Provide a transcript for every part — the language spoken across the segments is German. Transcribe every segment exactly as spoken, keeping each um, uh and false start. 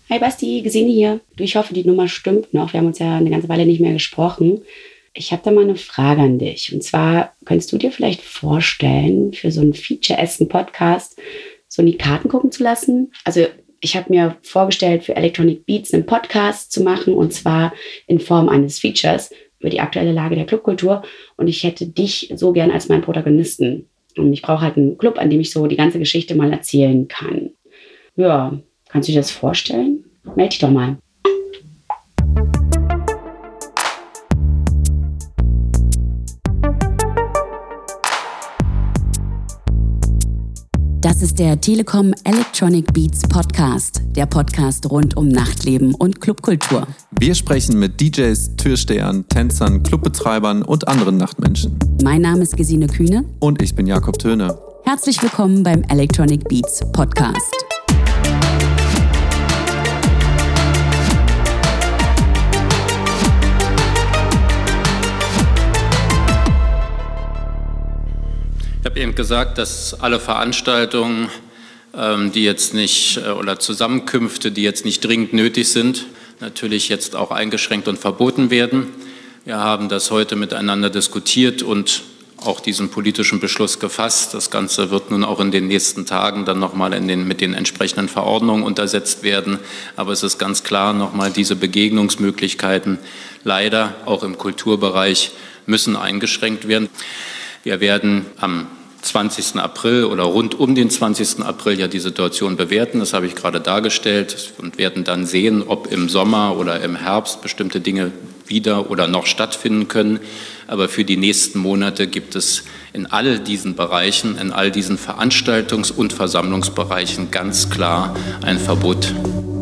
Hi Basti, Gesine hier. Du, ich hoffe, die Nummer stimmt noch. Wir haben uns ja eine ganze Weile nicht mehr gesprochen. Ich habe da mal eine Frage an dich. Und zwar, könntest du dir vielleicht vorstellen, für so einen Feature-Essen-Podcast so in die Karten gucken zu lassen? Also ich habe mir vorgestellt, für Electronic Beats einen Podcast zu machen, und zwar in Form eines Features über die aktuelle Lage der Clubkultur. Und ich hätte dich so gern als meinen Protagonisten. Und ich brauche halt einen Club, an dem ich so die ganze Geschichte mal erzählen kann. Ja, kannst du dir das vorstellen? Meld dich doch mal. Das ist der Telekom Electronic Beats Podcast, der Podcast rund um Nachtleben und Clubkultur. Wir sprechen mit D Js, Türstehern, Tänzern, Clubbetreibern und anderen Nachtmenschen. Mein Name ist Gesine Kühne. Und ich bin Jakob Töne. Herzlich willkommen beim Electronic Beats Podcast. Ich habe eben gesagt, dass alle Veranstaltungen, die jetzt nicht, oder Zusammenkünfte, die jetzt nicht dringend nötig sind, natürlich jetzt auch eingeschränkt und verboten werden. Wir haben das heute miteinander diskutiert und auch diesen politischen Beschluss gefasst. Das Ganze wird nun auch in den nächsten Tagen dann nochmal in den, mit den entsprechenden Verordnungen untersetzt werden. Aber es ist ganz klar, nochmal diese Begegnungsmöglichkeiten leider auch im Kulturbereich müssen eingeschränkt werden. Wir werden am zwanzigsten April oder rund um den zwanzigsten April ja die Situation bewerten, das habe ich gerade dargestellt, und werden dann sehen, ob im Sommer oder im Herbst bestimmte Dinge wieder oder noch stattfinden können. Aber für die nächsten Monate gibt es in all diesen Bereichen, in all diesen Veranstaltungs- und Versammlungsbereichen ganz klar ein Verbot.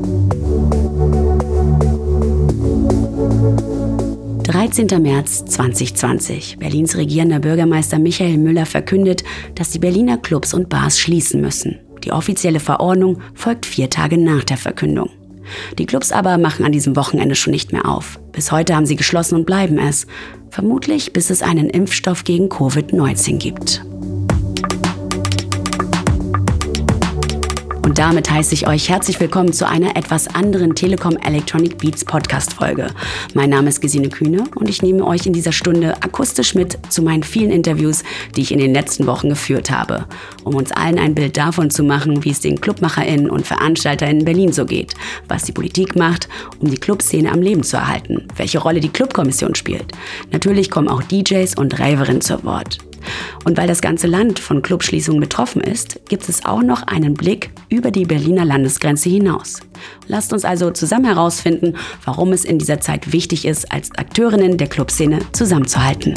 dreizehnten März zweitausendzwanzig. Berlins regierender Bürgermeister Michael Müller verkündet, dass die Berliner Clubs und Bars schließen müssen. Die offizielle Verordnung folgt vier Tage nach der Verkündung. Die Clubs aber machen an diesem Wochenende schon nicht mehr auf. Bis heute haben sie geschlossen und bleiben es. Vermutlich, bis es einen Impfstoff gegen Covid neunzehn gibt. Und damit heiße ich euch herzlich willkommen zu einer etwas anderen Telekom Electronic Beats Podcast-Folge. Mein Name ist Gesine Kühne und ich nehme euch in dieser Stunde akustisch mit zu meinen vielen Interviews, die ich in den letzten Wochen geführt habe, um uns allen ein Bild davon zu machen, wie es den ClubmacherInnen und VeranstalterInnen in Berlin so geht, was die Politik macht, um die Clubszene am Leben zu erhalten, welche Rolle die Clubkommission spielt. Natürlich kommen auch D Js und Raverinnen zu Wort. Und weil das ganze Land von Clubschließungen betroffen ist, gibt es auch noch einen Blick über die Berliner Landesgrenze hinaus. Lasst uns also zusammen herausfinden, warum es in dieser Zeit wichtig ist, als Akteurinnen der Clubszene zusammenzuhalten.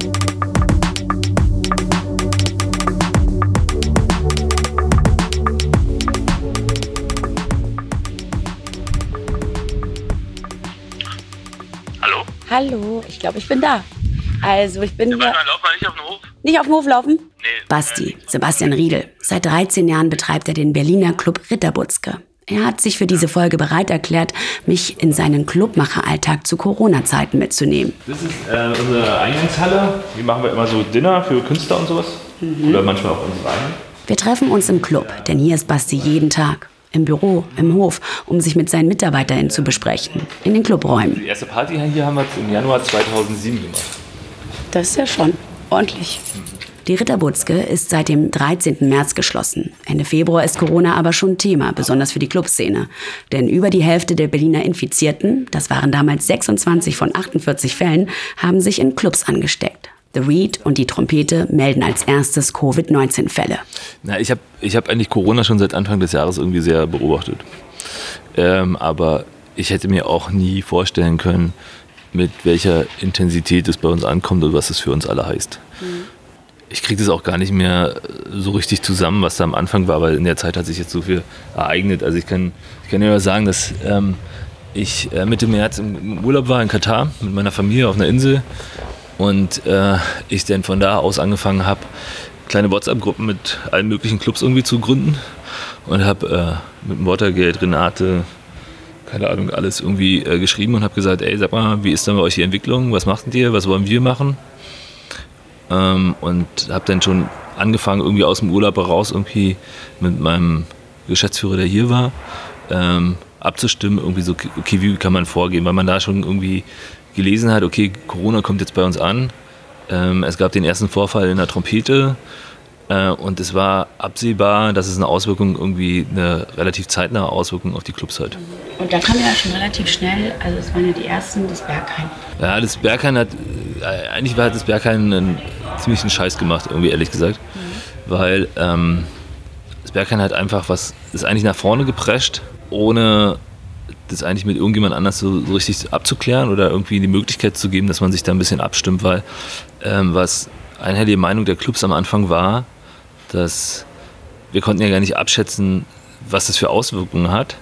Hallo? Hallo, ich glaube, ich bin da. Also ich bin ja, hier... Lauf mal nicht auf den Hof. Nicht auf den Hof laufen? Nee. Basti, Sebastian Riedel. Seit dreizehn Jahren betreibt er den Berliner Club Ritterbutzke. Er hat sich für diese Folge bereit erklärt, mich in seinen Clubmacheralltag zu Corona-Zeiten mitzunehmen. Das ist äh, unsere Eingangshalle. Hier machen wir immer so Dinner für Künstler und sowas. Mhm. Oder manchmal auch unsere eigenen. Wir treffen uns im Club, denn hier ist Basti jeden Tag. Im Büro, im Hof, um sich mit seinen MitarbeiterInnen zu besprechen. In den Clubräumen. Die erste Party hier haben wir im Januar zweitausendsieben gemacht. Das ist ja schon ordentlich. Die Ritterbutzke ist seit dem dreizehnten März geschlossen. Ende Februar ist Corona aber schon Thema, besonders für die Clubszene. Denn über die Hälfte der Berliner Infizierten, das waren damals sechsundzwanzig von achtundvierzig Fällen, haben sich in Clubs angesteckt. The Reed und die Trompete melden als erstes Covid neunzehn Fälle. Na, ich habe ich hab eigentlich Corona schon seit Anfang des Jahres irgendwie sehr beobachtet. Ähm, aber ich hätte mir auch nie vorstellen können, mit welcher Intensität es bei uns ankommt und was es für uns alle heißt. Mhm. Ich kriege das auch gar nicht mehr so richtig zusammen, was da am Anfang war, weil in der Zeit hat sich jetzt so viel ereignet. Also ich kann, ich kann ja sagen, dass ähm, ich äh, Mitte März im Urlaub war in Katar mit meiner Familie auf einer Insel und äh, ich dann von da aus angefangen habe, kleine WhatsApp-Gruppen mit allen möglichen Clubs irgendwie zu gründen und habe äh, mit Watergate, Renate, keine Ahnung, alles irgendwie äh, geschrieben und habe gesagt, ey, sag mal, wie ist denn bei euch die Entwicklung? Was macht ihr? Was wollen wir machen? Ähm, und habe dann schon angefangen, irgendwie aus dem Urlaub heraus irgendwie mit meinem Geschäftsführer, der hier war, ähm, abzustimmen, irgendwie so, okay, wie kann man vorgehen, weil man da schon irgendwie gelesen hat, okay, Corona kommt jetzt bei uns an, ähm, es gab den ersten Vorfall in der Trompete äh, und es war absehbar, dass es eine Auswirkung, irgendwie eine relativ zeitnahe Auswirkung auf die Clubs hat. Und da kam ja schon relativ schnell, also es waren ja die ersten, das Berghain. Ja, das Berghain hat, äh, eigentlich war das Berghain einen ziemlichen Scheiß gemacht, irgendwie ehrlich gesagt, mhm. weil ähm, das Berghain hat einfach was, ist eigentlich nach vorne geprescht, ohne das eigentlich mit irgendjemand anders so, so richtig abzuklären oder irgendwie die Möglichkeit zu geben, dass man sich da ein bisschen abstimmt, weil ähm, was einhellige Meinung der Clubs am Anfang war, dass wir konnten ja gar nicht abschätzen, was das für Auswirkungen hat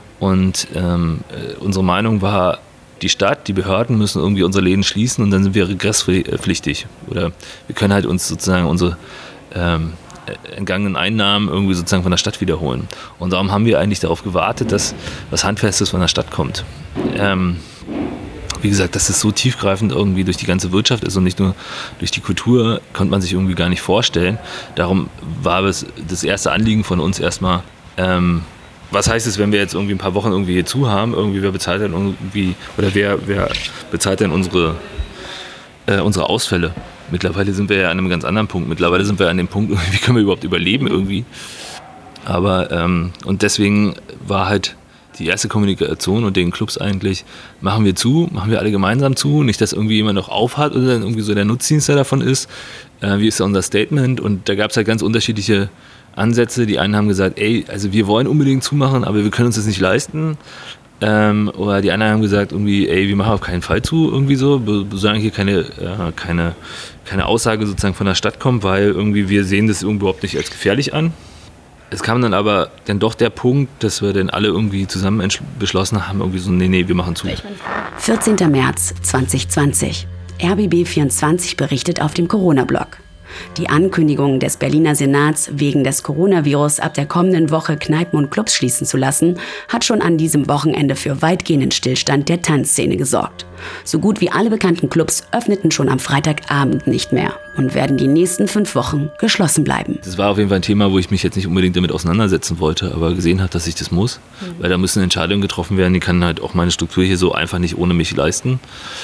und ähm, unsere Meinung war, die Stadt, die Behörden müssen irgendwie unsere Läden schließen und dann sind wir regresspflichtig oder wir können halt uns sozusagen unsere ähm, entgangenen Einnahmen irgendwie sozusagen von der Stadt wiederholen. Und darum haben wir eigentlich darauf gewartet, dass was Handfestes von der Stadt kommt. Ähm, wie gesagt, dass das so tiefgreifend irgendwie durch die ganze Wirtschaft ist und nicht nur durch die Kultur, konnte man sich irgendwie gar nicht vorstellen. Darum war es das erste Anliegen von uns erstmal, ähm, was heißt es, wenn wir jetzt irgendwie ein paar Wochen irgendwie hier zu haben, irgendwie wer bezahlt denn irgendwie, oder wer, wer bezahlt denn unsere, äh, unsere Ausfälle? Mittlerweile sind wir ja an einem ganz anderen Punkt. Mittlerweile sind wir an dem Punkt, wie können wir überhaupt überleben irgendwie. Aber, ähm, und deswegen war halt die erste Kommunikation und den Clubs eigentlich, machen wir zu, machen wir alle gemeinsam zu, nicht, dass irgendwie jemand noch aufhat oder dann irgendwie so der Nutzdienst davon ist. Äh, wie ist da unser Statement? Und da gab es halt ganz unterschiedliche Ansätze. Die einen haben gesagt, ey, also wir wollen unbedingt zumachen, aber wir können uns das nicht leisten. Ähm, oder die anderen haben gesagt, irgendwie, ey, wir machen auf keinen Fall zu, irgendwie so, solange hier keine, äh, keine, keine Aussage sozusagen von der Stadt kommt, weil irgendwie wir sehen das überhaupt nicht als gefährlich an. Es kam dann aber dann doch der Punkt, dass wir dann alle irgendwie zusammen entsch- beschlossen haben, irgendwie so, nee, nee, wir machen zu. vierzehnter März zweitausendzwanzig. R B B vierundzwanzig berichtet auf dem Corona-Blog. Die Ankündigung des Berliner Senats, wegen des Coronavirus ab der kommenden Woche Kneipen und Clubs schließen zu lassen, hat schon an diesem Wochenende für weitgehenden Stillstand der Tanzszene gesorgt. So gut wie alle bekannten Clubs öffneten schon am Freitagabend nicht mehr und werden die nächsten fünf Wochen geschlossen bleiben. Das war auf jeden Fall ein Thema, wo ich mich jetzt nicht unbedingt damit auseinandersetzen wollte, aber gesehen habe, dass ich das muss, mhm. weil da müssen Entscheidungen getroffen werden, die kann halt auch meine Struktur hier so einfach nicht ohne mich leisten.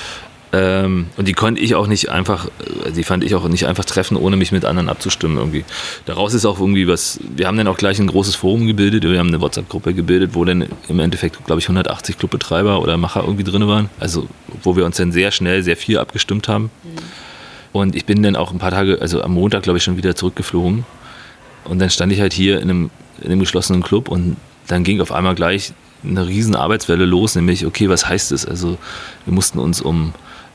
Ähm, und die konnte ich auch nicht einfach, die fand ich auch nicht einfach treffen, ohne mich mit anderen abzustimmen irgendwie. Daraus ist auch irgendwie was, wir haben dann auch gleich ein großes Forum gebildet, wir haben eine WhatsApp-Gruppe gebildet, wo dann im Endeffekt, glaube ich, hundertachtzig Clubbetreiber oder Macher irgendwie drin waren, also wo wir uns dann sehr schnell sehr viel abgestimmt haben. Mhm. Und ich bin dann auch ein paar Tage, also am Montag, glaube ich, schon wieder zurückgeflogen und dann stand ich halt hier in einem, in einem geschlossenen Club und dann ging auf einmal gleich eine riesen Arbeitswelle los, nämlich, okay, was heißt das? Also wir mussten uns um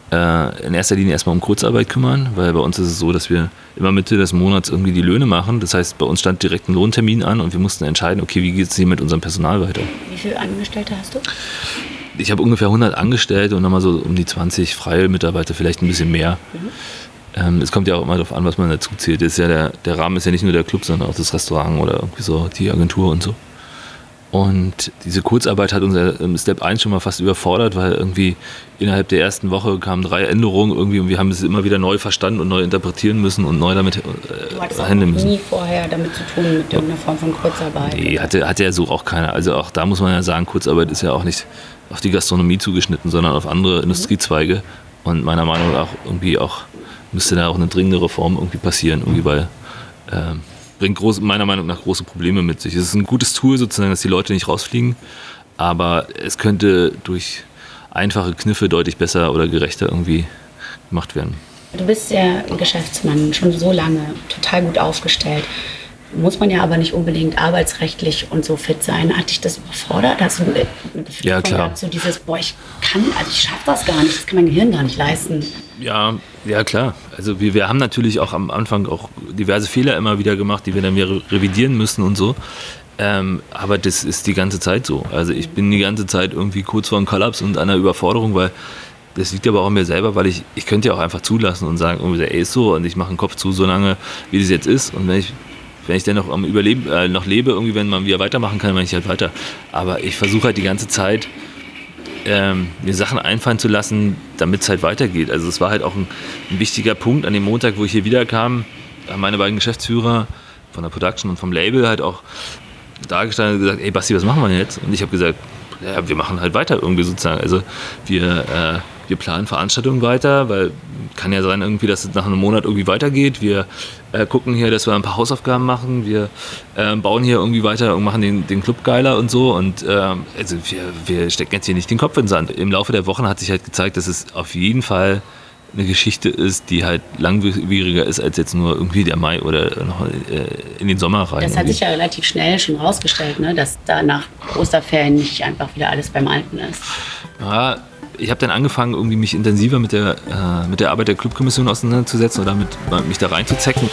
in erster Linie erstmal um Kurzarbeit kümmern, weil bei uns ist es so, dass wir immer Mitte des Monats irgendwie die Löhne machen. Das heißt, bei uns stand direkt ein Lohntermin an und wir mussten entscheiden, okay, wie geht es hier mit unserem Personal weiter? Wie viele Angestellte hast du? Ich habe ungefähr hundert Angestellte und nochmal so um die zwanzig freie Mitarbeiter, vielleicht ein bisschen mehr. Mhm. Ähm, es kommt ja auch immer darauf an, was man dazu zählt. Das ist ja der, der Rahmen ist ja nicht nur der Club, sondern auch das Restaurant oder irgendwie so die Agentur und so. Und diese Kurzarbeit hat uns im Step eins schon mal fast überfordert, weil irgendwie innerhalb der ersten Woche kamen drei Änderungen irgendwie und wir haben es immer wieder neu verstanden und neu interpretieren müssen und neu damit äh, Du hattest auch nie vorher damit zu tun, mit irgendeiner Form von Kurzarbeit? Nee, hatte, hatte ja so auch keiner. Also auch da muss man ja sagen, Kurzarbeit ist ja auch nicht auf die Gastronomie zugeschnitten, sondern auf andere mhm. Industriezweige. Und meiner Meinung nach irgendwie auch müsste da auch eine dringende Reform irgendwie passieren, irgendwie, weil ähm, bringt groß, meiner Meinung nach große Probleme mit sich. Es ist ein gutes Tool sozusagen, dass die Leute nicht rausfliegen, aber es könnte durch einfache Kniffe deutlich besser oder gerechter irgendwie gemacht werden. Du bist ja ein Geschäftsmann, schon so lange, total gut aufgestellt. Muss man ja aber nicht unbedingt arbeitsrechtlich und so fit sein. Hat dich das überfordert? Hast du ein Gefühl ja, klar. gehabt, so dieses, boah, ich kann, also ich schaffe das gar nicht, das kann mein Gehirn gar nicht leisten? Ja, ja klar. Also wir, wir haben natürlich auch am Anfang auch diverse Fehler immer wieder gemacht, die wir dann wieder revidieren müssen und so. Ähm, aber das ist die ganze Zeit so. Also ich bin die ganze Zeit irgendwie kurz vor einem Kollaps und einer Überforderung, weil das liegt aber auch an mir selber, weil ich, ich könnte ja auch einfach zulassen und sagen, irgendwie, ey, ist so und ich mache den Kopf zu, so lange, wie das jetzt ist. Und wenn ich Wenn ich dann noch am Überleben äh, noch lebe, irgendwie, wenn man wieder weitermachen kann, mache ich halt weiter. Aber ich versuche halt die ganze Zeit, ähm, mir Sachen einfallen zu lassen, damit es halt weitergeht. Also es war halt auch ein, ein wichtiger Punkt an dem Montag, wo ich hier wiederkam, haben meine beiden Geschäftsführer von der Production und vom Label halt auch dargestellt und gesagt, ey Basti, was machen wir denn jetzt? Und ich habe gesagt, ja, wir machen halt weiter irgendwie sozusagen. Also wir, äh, wir planen Veranstaltungen weiter, weil kann ja sein irgendwie, dass es nach einem Monat irgendwie weitergeht. Wir äh, gucken hier, dass wir ein paar Hausaufgaben machen. Wir äh, bauen hier irgendwie weiter und machen den, den Club geiler und so. Und äh, also wir, wir stecken jetzt hier nicht den Kopf in den Sand. Im Laufe der Wochen hat sich halt gezeigt, dass es auf jeden Fall eine Geschichte ist, die halt langwieriger ist als jetzt nur irgendwie der Mai oder noch äh, in den Sommer rein. Das hat sich ja relativ schnell schon rausgestellt, ne? Dass da nach Osterferien nicht einfach wieder alles beim Alten ist. Ja, ich habe dann angefangen, irgendwie mich intensiver mit der, äh, mit der Arbeit der Clubkommission auseinanderzusetzen oder mit, mich da reinzuzecken.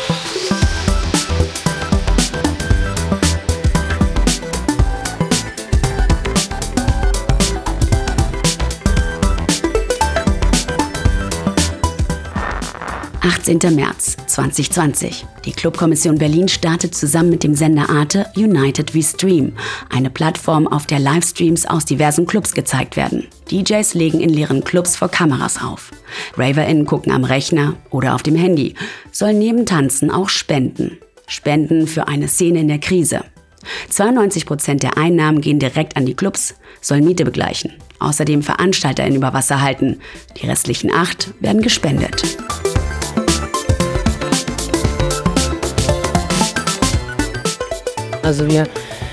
achtzehnter März zweitausendzwanzig. Die Clubkommission Berlin startet zusammen mit dem Sender Arte United We Stream, eine Plattform, auf der Livestreams aus diversen Clubs gezeigt werden. D Js legen in leeren Clubs vor Kameras auf. RaverInnen gucken am Rechner oder auf dem Handy, sollen neben Tanzen auch spenden. Spenden für eine Szene in der Krise. zweiundneunzig Prozent der Einnahmen gehen direkt an die Clubs, sollen Miete begleichen. Außerdem VeranstalterInnen über Wasser halten. Die restlichen acht werden gespendet. Also wir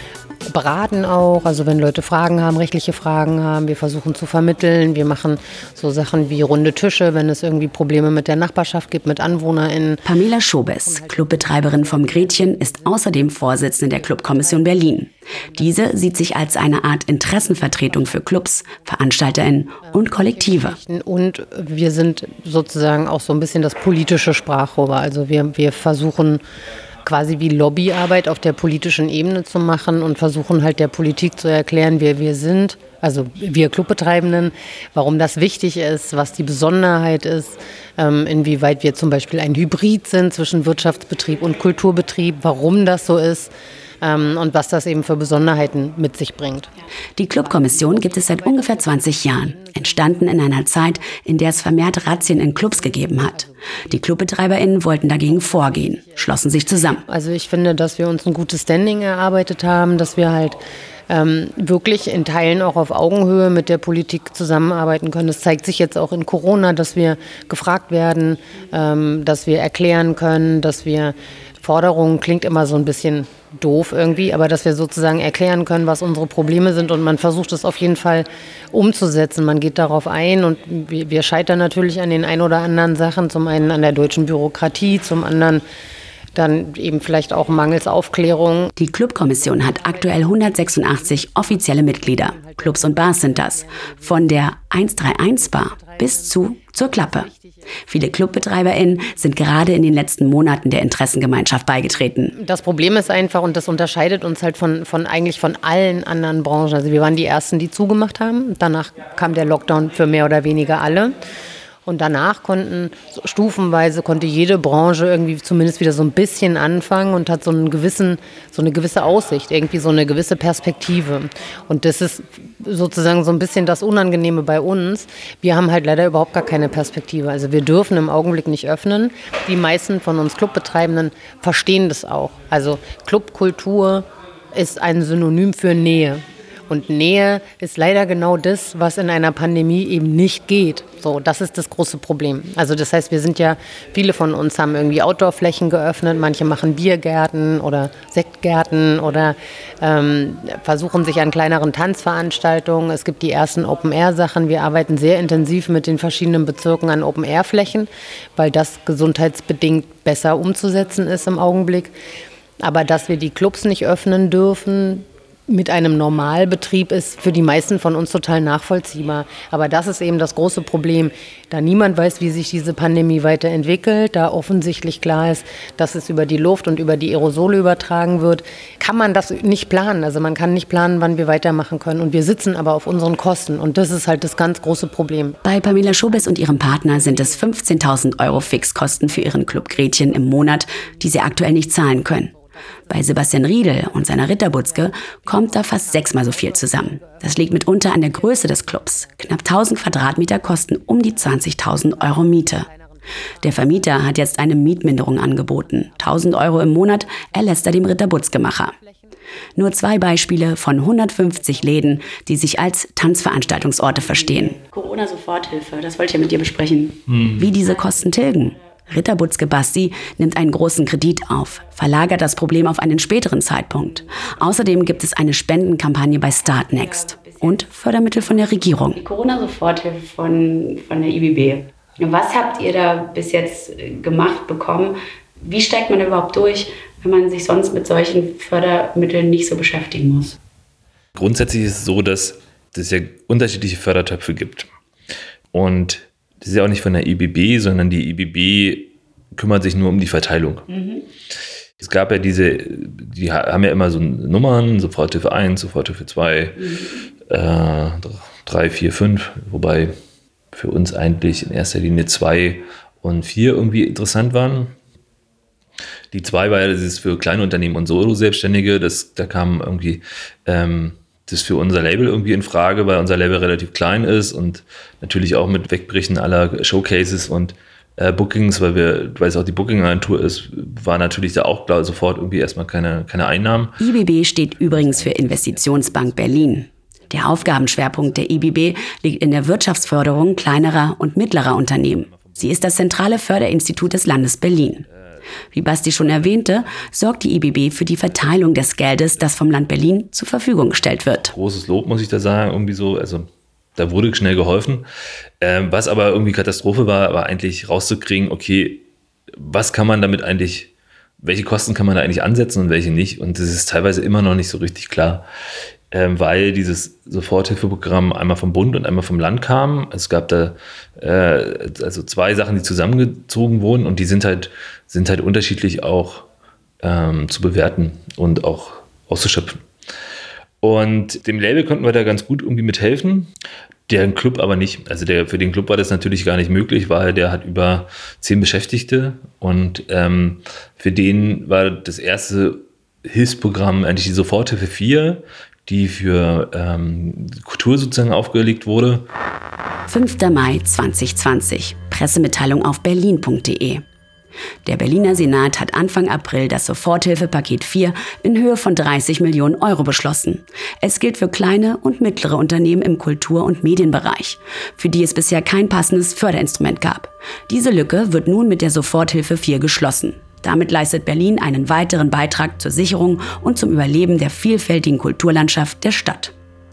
beraten auch, also wenn Leute Fragen haben, rechtliche Fragen haben, wir versuchen zu vermitteln. Wir machen so Sachen wie runde Tische, wenn es irgendwie Probleme mit der Nachbarschaft gibt, mit AnwohnerInnen. Pamela Schobes, Clubbetreiberin vom Gretchen, ist außerdem Vorsitzende der Clubkommission Berlin. Diese sieht sich als eine Art Interessenvertretung für Clubs, VeranstalterInnen und Kollektive. Und wir sind sozusagen auch so ein bisschen das politische Sprachrohr. Also wir, wir versuchen quasi wie Lobbyarbeit auf der politischen Ebene zu machen und versuchen halt der Politik zu erklären, wer wir sind, also wir Clubbetreibenden, warum das wichtig ist, was die Besonderheit ist, ähm, inwieweit wir zum Beispiel ein Hybrid sind zwischen Wirtschaftsbetrieb und Kulturbetrieb, warum das so ist. Ähm, und was das eben für Besonderheiten mit sich bringt. Die Clubkommission gibt es seit ungefähr zwanzig Jahren, entstanden in einer Zeit, in der es vermehrt Razzien in Clubs gegeben hat. Die ClubbetreiberInnen wollten dagegen vorgehen, schlossen sich zusammen. Also ich finde, dass wir uns ein gutes Standing erarbeitet haben, dass wir halt ähm, wirklich in Teilen auch auf Augenhöhe mit der Politik zusammenarbeiten können. Das zeigt sich jetzt auch in Corona, dass wir gefragt werden, ähm, dass wir erklären können, dass wir Forderungen, klingt immer so ein bisschen doof irgendwie, aber dass wir sozusagen erklären können, was unsere Probleme sind und man versucht es auf jeden Fall umzusetzen. Man geht darauf ein und wir scheitern natürlich an den ein oder anderen Sachen, zum einen an der deutschen Bürokratie, zum anderen dann eben vielleicht auch mangels Aufklärung. Die Clubkommission hat aktuell hundertsechsundachtzig offizielle Mitglieder. Clubs und Bars sind das. Von der eins drei eins Bar bis zu zur Klappe. Viele ClubbetreiberInnen sind gerade in den letzten Monaten der Interessengemeinschaft beigetreten. Das Problem ist einfach, und das unterscheidet uns halt von, von eigentlich von allen anderen Branchen. Also wir waren die Ersten, die zugemacht haben. Danach kam der Lockdown für mehr oder weniger alle. Und danach konnten stufenweise konnte jede Branche irgendwie zumindest wieder so ein bisschen anfangen und hat so einen gewissen, so eine gewisse Aussicht, irgendwie so eine gewisse Perspektive. Und das ist sozusagen so ein bisschen das Unangenehme bei uns. Wir haben halt leider überhaupt gar keine Perspektive. Also wir dürfen im Augenblick nicht öffnen. Die meisten von uns Clubbetreibenden verstehen das auch. Also Clubkultur ist ein Synonym für Nähe. Und Nähe ist leider genau das, was in einer Pandemie eben nicht geht. So, das ist das große Problem. Also das heißt, wir sind ja, viele von uns haben irgendwie Outdoor-Flächen geöffnet, manche machen Biergärten oder Sektgärten oder ähm, versuchen sich an kleineren Tanzveranstaltungen. Es gibt die ersten Open-Air-Sachen. Wir arbeiten sehr intensiv mit den verschiedenen Bezirken an Open-Air-Flächen, weil das gesundheitsbedingt besser umzusetzen ist im Augenblick. Aber dass wir die Clubs nicht öffnen dürfen, mit einem Normalbetrieb ist für die meisten von uns total nachvollziehbar. Aber das ist eben das große Problem, da niemand weiß, wie sich diese Pandemie weiterentwickelt, da offensichtlich klar ist, dass es über die Luft und über die Aerosole übertragen wird, kann man das nicht planen. Also man kann nicht planen, wann wir weitermachen können. Und wir sitzen aber auf unseren Kosten. Und das ist halt das ganz große Problem. Bei Pamela Schobes und ihrem Partner sind es fünfzehntausend Euro Fixkosten für ihren Club Gretchen im Monat, die sie aktuell nicht zahlen können. Bei Sebastian Riedel und seiner Ritterbutzke kommt da fast sechsmal so viel zusammen. Das liegt mitunter an der Größe des Clubs. Knapp tausend Quadratmeter kosten um die zwanzigtausend Euro Miete. Der Vermieter hat jetzt eine Mietminderung angeboten. tausend Euro im Monat erlässt er dem Ritterbutzke-Macher. Nur zwei Beispiele von hundertfünfzig Läden, die sich als Tanzveranstaltungsorte verstehen. Corona-Soforthilfe, das wollte ich ja mit dir besprechen. Hm. Wie diese Kosten tilgen. Ritterbutzke Basti nimmt einen großen Kredit auf, verlagert das Problem auf einen späteren Zeitpunkt. Außerdem gibt es eine Spendenkampagne bei Startnext und Fördermittel von der Regierung. Die Corona-Soforthilfe von, von der I B B. Was habt ihr da bis jetzt gemacht bekommen? Wie steigt man da überhaupt durch, wenn man sich sonst mit solchen Fördermitteln nicht so beschäftigen muss? Grundsätzlich ist es so, dass es ja unterschiedliche Fördertöpfe gibt. Und das ist ja auch nicht von der I B B, sondern die I B B kümmert sich nur um die Verteilung. Mhm. Es gab ja diese, die haben ja immer so Nummern, Soforthilfe eins, Soforthilfe zwei, mhm. äh, drei, vier, fünf, wobei für uns eigentlich in erster Linie zwei und vier irgendwie interessant waren. Die zwei war ja, das ist für kleine Unternehmen und Solo-Selbstständige, das, da kam irgendwie ähm, das für unser Label irgendwie in Frage, weil unser Label relativ klein ist und natürlich auch mit Wegbrechen aller Showcases und äh, Bookings, weil wir, weil es auch die Booking-Agentur ist, war natürlich da auch klar sofort irgendwie erstmal keine, keine Einnahmen. I B B steht übrigens für Investitionsbank Berlin. Der Aufgabenschwerpunkt der I B B liegt in der Wirtschaftsförderung kleinerer und mittlerer Unternehmen. Sie ist das zentrale Förderinstitut des Landes Berlin. Wie Basti schon erwähnte, sorgt die I B B für die Verteilung des Geldes, das vom Land Berlin zur Verfügung gestellt wird. Großes Lob, muss ich da sagen, irgendwie so, also da wurde schnell geholfen. Ähm, was aber irgendwie Katastrophe war, war eigentlich rauszukriegen, okay, was kann man damit eigentlich, welche Kosten kann man da eigentlich ansetzen und welche nicht? Und das ist teilweise immer noch nicht so richtig klar. Ähm, weil dieses Soforthilfeprogramm einmal vom Bund und einmal vom Land kam. Es gab da äh, also zwei Sachen, die zusammengezogen wurden und die sind halt, sind halt unterschiedlich auch ähm, zu bewerten und auch auszuschöpfen. Und dem Label konnten wir da ganz gut irgendwie mithelfen, der Club aber nicht. Also der, für den Club war das natürlich gar nicht möglich, weil der hat über zehn Beschäftigte und ähm, für den war das erste Hilfsprogramm eigentlich die Soforthilfe vier, die für ähm, Kultur sozusagen aufgelegt wurde. fünfter Mai zweitausendzwanzig. Pressemitteilung auf berlin punkt de. Der Berliner Senat hat Anfang April das Soforthilfepaket vier in Höhe von dreißig Millionen Euro beschlossen. Es gilt für kleine und mittlere Unternehmen im Kultur- und Medienbereich, für die es bisher kein passendes Förderinstrument gab. Diese Lücke wird nun mit der Soforthilfe vier geschlossen. Damit leistet Berlin einen weiteren Beitrag zur Sicherung und zum Überleben der vielfältigen Kulturlandschaft der Stadt.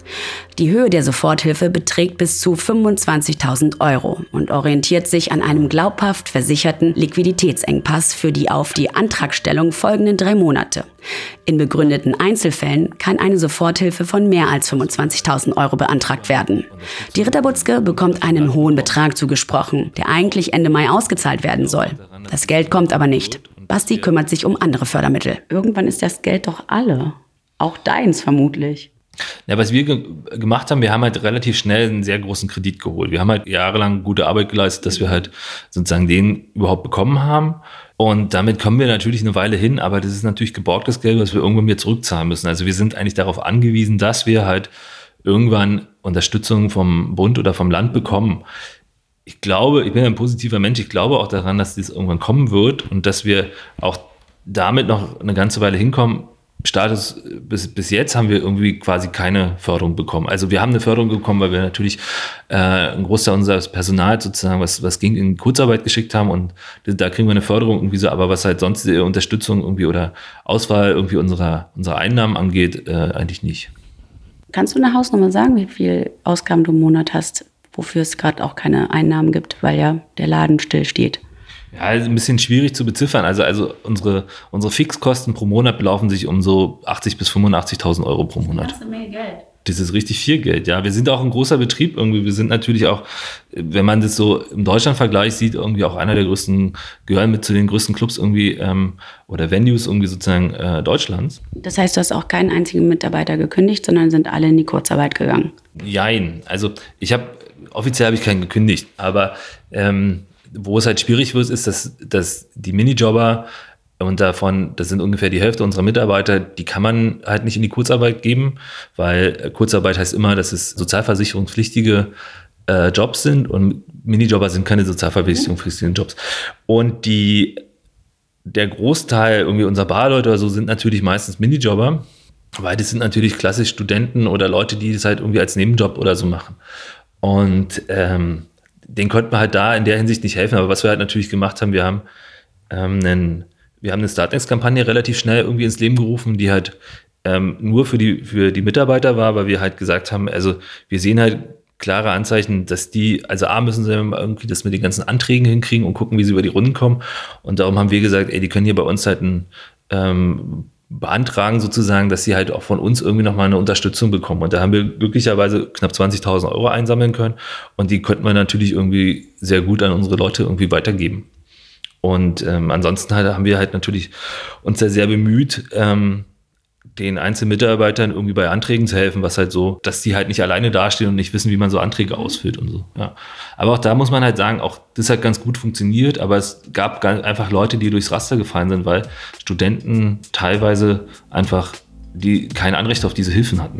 Die Höhe der Soforthilfe beträgt bis zu fünfundzwanzigtausend Euro und orientiert sich an einem glaubhaft versicherten Liquiditätsengpass für die auf die Antragstellung folgenden drei Monate. In begründeten Einzelfällen kann eine Soforthilfe von mehr als fünfundzwanzigtausend Euro beantragt werden. Die Ritterbutzke bekommt einen hohen Betrag zugesprochen, der eigentlich Ende Mai ausgezahlt werden soll. Das Geld kommt aber nicht. Basti kümmert sich um andere Fördermittel. Irgendwann ist das Geld doch alle. Auch deins vermutlich. Ja, was wir ge- gemacht haben, wir haben halt relativ schnell einen sehr großen Kredit geholt. Wir haben halt jahrelang gute Arbeit geleistet, dass wir halt sozusagen den überhaupt bekommen haben. Und damit kommen wir natürlich eine Weile hin, aber das ist natürlich geborgtes Geld, was wir irgendwann wieder zurückzahlen müssen. Also wir sind eigentlich darauf angewiesen, dass wir halt irgendwann Unterstützung vom Bund oder vom Land bekommen. Ich glaube, ich bin ein positiver Mensch, ich glaube auch daran, dass das irgendwann kommen wird und dass wir auch damit noch eine ganze Weile hinkommen. Status bis, bis jetzt haben wir irgendwie quasi keine Förderung bekommen. Also wir haben eine Förderung bekommen, weil wir natürlich äh, einen Großteil unseres Personals sozusagen, was, was ging, in Kurzarbeit geschickt haben und da kriegen wir eine Förderung irgendwie so, aber was halt sonst die Unterstützung irgendwie oder Auswahl irgendwie unserer, unserer Einnahmen angeht, äh, eigentlich nicht. Kannst du eine Hausnummer sagen, wie viel Ausgaben du im Monat hast, wofür es gerade auch keine Einnahmen gibt, weil ja der Laden still steht? Ja, ist ein bisschen schwierig zu beziffern. Also, also unsere, unsere Fixkosten pro Monat belaufen sich um so achtzigtausend bis fünfundachtzigtausend Euro pro Monat. Das ist eine Menge Geld. Das ist richtig viel Geld, ja. Wir sind auch ein großer Betrieb irgendwie. Wir sind natürlich auch, wenn man das so im Deutschlandvergleich sieht, irgendwie auch einer der größten, gehören mit zu den größten Clubs irgendwie ähm, oder Venues irgendwie sozusagen äh, Deutschlands. Das heißt, du hast auch keinen einzigen Mitarbeiter gekündigt, sondern sind alle in die Kurzarbeit gegangen? Jein. Also ich habe, offiziell habe ich keinen gekündigt, aber ähm, wo es halt schwierig wird, ist, dass, dass die Minijobber und davon, das sind ungefähr die Hälfte unserer Mitarbeiter, die kann man halt nicht in die Kurzarbeit geben, weil Kurzarbeit heißt immer, dass es sozialversicherungspflichtige äh, Jobs sind und Minijobber sind keine sozialversicherungspflichtigen Jobs. Und die, der Großteil irgendwie unserer Barleute oder so sind natürlich meistens Minijobber. weil das sind natürlich klassisch Studenten oder Leute, die das halt irgendwie als Nebenjob oder so machen. Und ähm, denen konnten wir halt da in der Hinsicht nicht helfen. Aber was wir halt natürlich gemacht haben, wir haben ähm, einen, wir haben eine Startnext-Kampagne relativ schnell irgendwie ins Leben gerufen, die halt ähm, nur für die, für die Mitarbeiter war, weil wir halt gesagt haben, also wir sehen halt klare Anzeichen, dass die, also A, müssen sie irgendwie das mit den ganzen Anträgen hinkriegen und gucken, wie sie über die Runden kommen. Und darum haben wir gesagt, ey, die können hier bei uns halt ein ähm, beantragen sozusagen, dass sie halt auch von uns irgendwie nochmal eine Unterstützung bekommen. Und da haben wir glücklicherweise knapp zwanzigtausend Euro einsammeln können und die konnten wir natürlich irgendwie sehr gut an unsere Leute irgendwie weitergeben. Und ähm, ansonsten halt haben wir halt natürlich uns da sehr bemüht, ähm, den einzelnen Mitarbeitern irgendwie bei Anträgen zu helfen, was halt so, dass die halt nicht alleine dastehen und nicht wissen, wie man so Anträge ausfüllt und so. Ja. Aber auch da muss man halt sagen, auch das hat ganz gut funktioniert, aber es gab einfach Leute, die durchs Raster gefallen sind, weil Studenten teilweise einfach die kein Anrecht auf diese Hilfen hatten.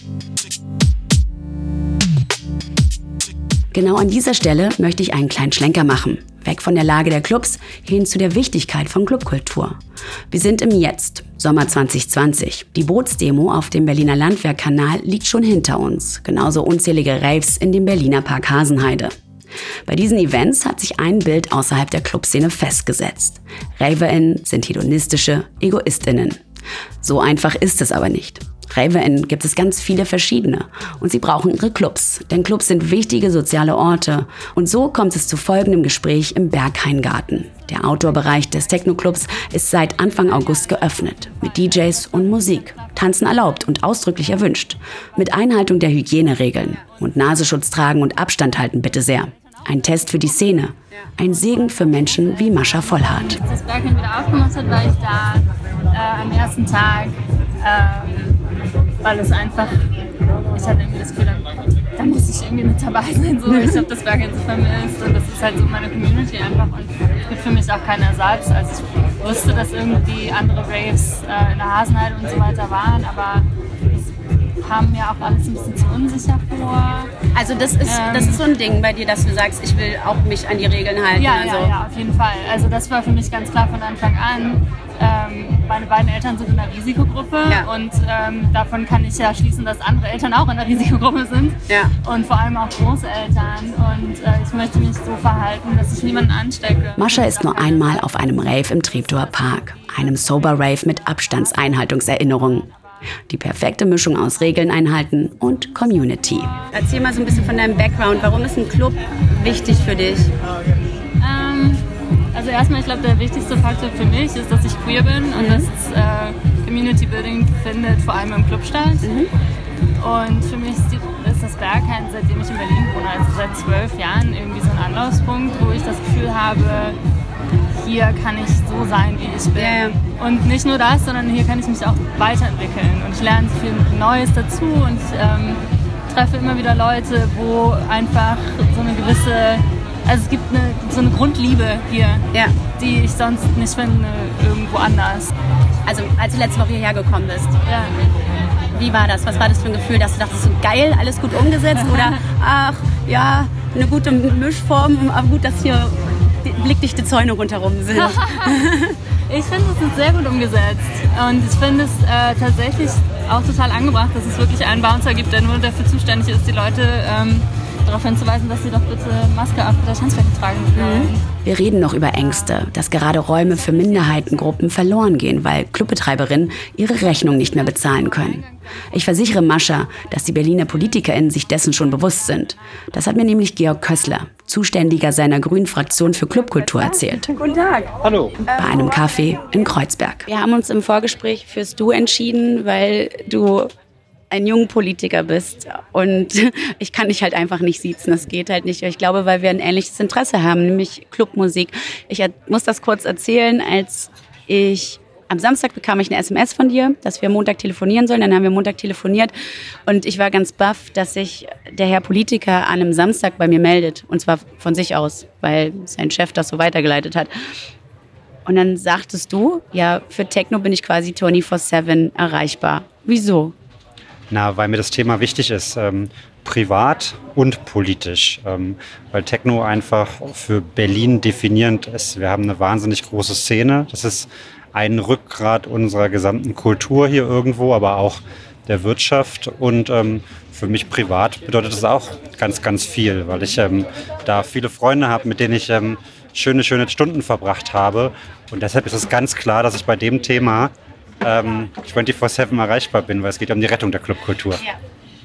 Genau an dieser Stelle möchte ich einen kleinen Schlenker machen. Weg von der Lage der Clubs hin zu der Wichtigkeit von Clubkultur. Wir sind im Jetzt, Sommer zwanzig zwanzig. Die Bootsdemo auf dem Berliner Landwehrkanal liegt schon hinter uns. Genauso unzählige Raves in dem Berliner Park Hasenheide. Bei diesen Events hat sich ein Bild außerhalb der Clubszene festgesetzt. RaverInnen sind hedonistische EgoistInnen. So einfach ist es aber nicht. RaverInnen gibt es ganz viele verschiedene und sie brauchen ihre Clubs, denn Clubs sind wichtige soziale Orte. Und so kommt es zu folgendem Gespräch im Berghaingarten. Der Outdoor-Bereich des Techno-Clubs ist seit Anfang August geöffnet, mit D Js und Musik. Tanzen erlaubt und ausdrücklich erwünscht, mit Einhaltung der Hygieneregeln. Und Nasenschutz tragen und Abstand halten bitte sehr. Ein Test für die Szene, ein Segen für Menschen wie Mascha Vollhardt. Als das Berghain wieder aufgemacht hat, war ich da äh, am ersten Tag. Ähm, weil es einfach, ich hatte irgendwie das Gefühl, da muss ich irgendwie mit dabei sein. So. Ich habe das Berghain so vermisst und das ist halt so meine Community einfach und es gibt für mich auch keinen Ersatz. Also ich wusste, dass irgendwie andere Raves äh, in der Hasenheide und so weiter waren, aber es kam mir auch alles ein bisschen zu unsicher vor. Also das ist, ähm, das ist so ein Ding bei dir, dass du sagst, ich will auch mich an die Regeln halten. Ja, also. ja, ja, auf jeden Fall. Also das war für mich ganz klar von Anfang an. Ähm, meine beiden Eltern sind in einer Risikogruppe ja. und ähm, davon kann ich ja schließen, dass andere Eltern auch in einer Risikogruppe sind ja. und vor allem auch Großeltern und äh, ich möchte mich so verhalten, dass ich niemanden anstecke. Mascha ist nur einmal auf einem Rave im Treptower Park, einem Sober-Rave mit Abstandseinhaltungserinnerungen. Die perfekte Mischung aus Regeln einhalten und Community. Erzähl mal so ein bisschen von deinem Background. Warum ist ein Club wichtig für dich? Ähm, also erstmal, ich glaube, der wichtigste Faktor für mich ist, dass ich queer bin und dass äh, Community Building findet vor allem im Club statt. Mhm. Und für mich ist, die, ist das Berghain, seitdem ich in Berlin wohne, also seit zwölf Jahren irgendwie so ein Anlaufspunkt, wo ich das Gefühl habe, hier kann ich so sein, wie ich bin. Yeah. Und nicht nur das, sondern hier kann ich mich auch weiterentwickeln. Und ich lerne so viel Neues dazu und ich ähm, treffe immer wieder Leute, wo einfach so eine gewisse, also es gibt eine, so eine Grundliebe hier, yeah. die ich sonst nicht finde irgendwo anders. Also als du letzte Woche hierher gekommen bist, ja. Wie war das? Was war das für ein Gefühl, dass du dachtest, so geil, alles gut umgesetzt? Oder ach, ja, eine gute Mischform, aber gut, dass hier blickdichte Zäune rundherum sind. Ich finde, es ist sehr gut umgesetzt und ich finde es äh, tatsächlich auch total angebracht, dass es wirklich einen Bouncer gibt, der nur dafür zuständig ist, die Leute ähm, darauf hinzuweisen, dass sie doch bitte Maske auf der Tanzfläche tragen sollen. Wir reden noch über Ängste, dass gerade Räume für Minderheitengruppen verloren gehen, weil Clubbetreiberinnen ihre Rechnung nicht mehr bezahlen können. Ich versichere Mascha, dass die Berliner PolitikerInnen sich dessen schon bewusst sind. Das hat mir nämlich Georg Kössler, Zuständiger seiner grünen Fraktion für Clubkultur, erzählt. Guten Tag. Hallo. Bei einem Café in Kreuzberg. Wir haben uns im Vorgespräch fürs Du entschieden, weil du ein junger Politiker bist und ich kann dich halt einfach nicht siezen, das geht halt nicht. Ich glaube, weil wir ein ähnliches Interesse haben, nämlich Clubmusik. Ich muss das kurz erzählen, als ich am Samstag bekam ich eine S M S von dir, dass wir Montag telefonieren sollen, dann haben wir Montag telefoniert und ich war ganz baff, dass sich der Herr Politiker an einem Samstag bei mir meldet und zwar von sich aus, weil sein Chef das so weitergeleitet hat. Und dann sagtest du, ja, für Techno bin ich quasi vierundzwanzig sieben erreichbar. Wieso? Na, weil mir das Thema wichtig ist, ähm, privat und politisch, ähm, weil Techno einfach für Berlin definierend ist. Wir haben eine wahnsinnig große Szene, das ist ein Rückgrat unserer gesamten Kultur hier irgendwo, aber auch der Wirtschaft. Und ähm, für mich privat bedeutet es auch ganz, ganz viel, weil ich ähm, da viele Freunde habe, mit denen ich ähm, schöne, schöne Stunden verbracht habe. Und deshalb ist es ganz klar, dass ich bei dem Thema ähm, vierundzwanzig sieben erreichbar bin, weil es geht um die Rettung der Clubkultur. Ja.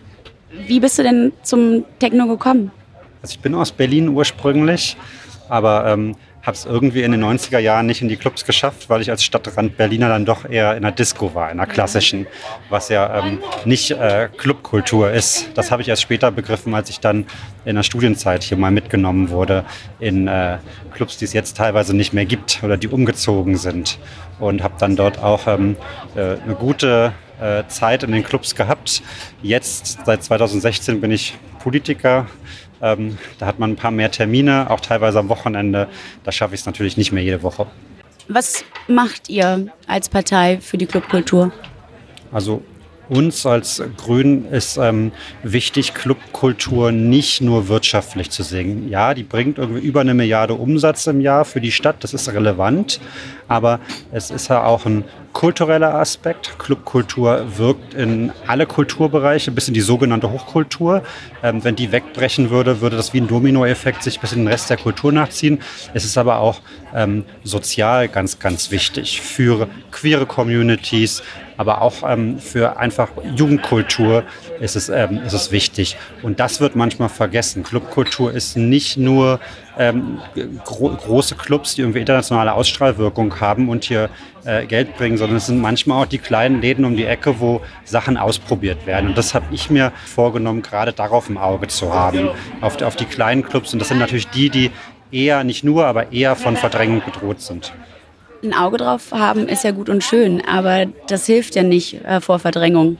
Wie bist du denn zum Techno gekommen? Also ich bin aus Berlin ursprünglich, aber ähm, habe es irgendwie in den neunziger Jahren nicht in die Clubs geschafft, weil ich als Stadtrand Berliner dann doch eher in einer Disco war, in einer klassischen, was ja ähm, nicht äh, Clubkultur ist. Das habe ich erst später begriffen, als ich dann in der Studienzeit hier mal mitgenommen wurde in äh, Clubs, die es jetzt teilweise nicht mehr gibt oder die umgezogen sind. Und habe dann dort auch ähm, äh, eine gute äh, Zeit in den Clubs gehabt. Jetzt, seit zweitausendsechzehn, bin ich Politiker. Ähm, da hat man ein paar mehr Termine, auch teilweise am Wochenende. Da schaffe ich es natürlich nicht mehr jede Woche. Was macht ihr als Partei für die Clubkultur? Also uns als Grünen ist ähm, wichtig, Clubkultur nicht nur wirtschaftlich zu sehen. Ja, die bringt irgendwie über eine Milliarde Umsatz im Jahr für die Stadt, das ist relevant. Aber es ist ja auch ein kultureller Aspekt. Clubkultur wirkt in alle Kulturbereiche, bis in die sogenannte Hochkultur. Ähm, wenn die wegbrechen würde, würde das wie ein Dominoeffekt sich bis in den Rest der Kultur nachziehen. Es ist aber auch ähm, sozial ganz, ganz wichtig für queere Communities, aber auch ähm, für einfach Jugendkultur ist es, ähm, ist es wichtig. Und das wird manchmal vergessen. Clubkultur ist nicht nur ähm, gro- große Clubs, die irgendwie internationale Ausstrahlwirkung haben und hier äh, Geld bringen, sondern es sind manchmal auch die kleinen Läden um die Ecke, wo Sachen ausprobiert werden. Und das habe ich mir vorgenommen, gerade darauf im Auge zu haben, auf, auf die kleinen Clubs. Und das sind natürlich die, die eher, nicht nur, aber eher von Verdrängung bedroht sind. Ein Auge drauf haben ist ja gut und schön, aber das hilft ja nicht äh, vor Verdrängung.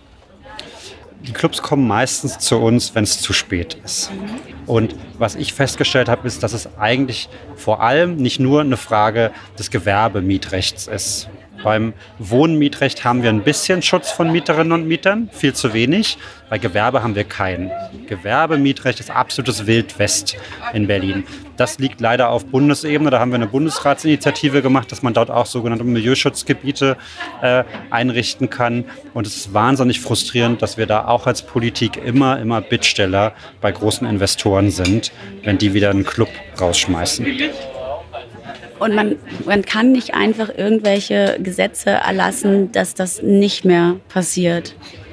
Die Clubs kommen meistens zu uns, wenn es zu spät ist. Und was ich festgestellt habe, ist, dass es eigentlich vor allem nicht nur eine Frage des Gewerbemietrechts ist. Beim Wohnmietrecht haben wir ein bisschen Schutz von Mieterinnen und Mietern, viel zu wenig. Bei Gewerbe haben wir keinen. Gewerbemietrecht ist absolutes Wildwest in Berlin. Das liegt leider auf Bundesebene. Da haben wir eine Bundesratsinitiative gemacht, dass man dort auch sogenannte Milieuschutzgebiete äh, einrichten kann. Und es ist wahnsinnig frustrierend, dass wir da auch als Politik immer, immer Bittsteller bei großen Investoren sind, wenn die wieder einen Club rausschmeißen. Und man, man kann nicht einfach irgendwelche Gesetze erlassen, dass das nicht mehr passiert.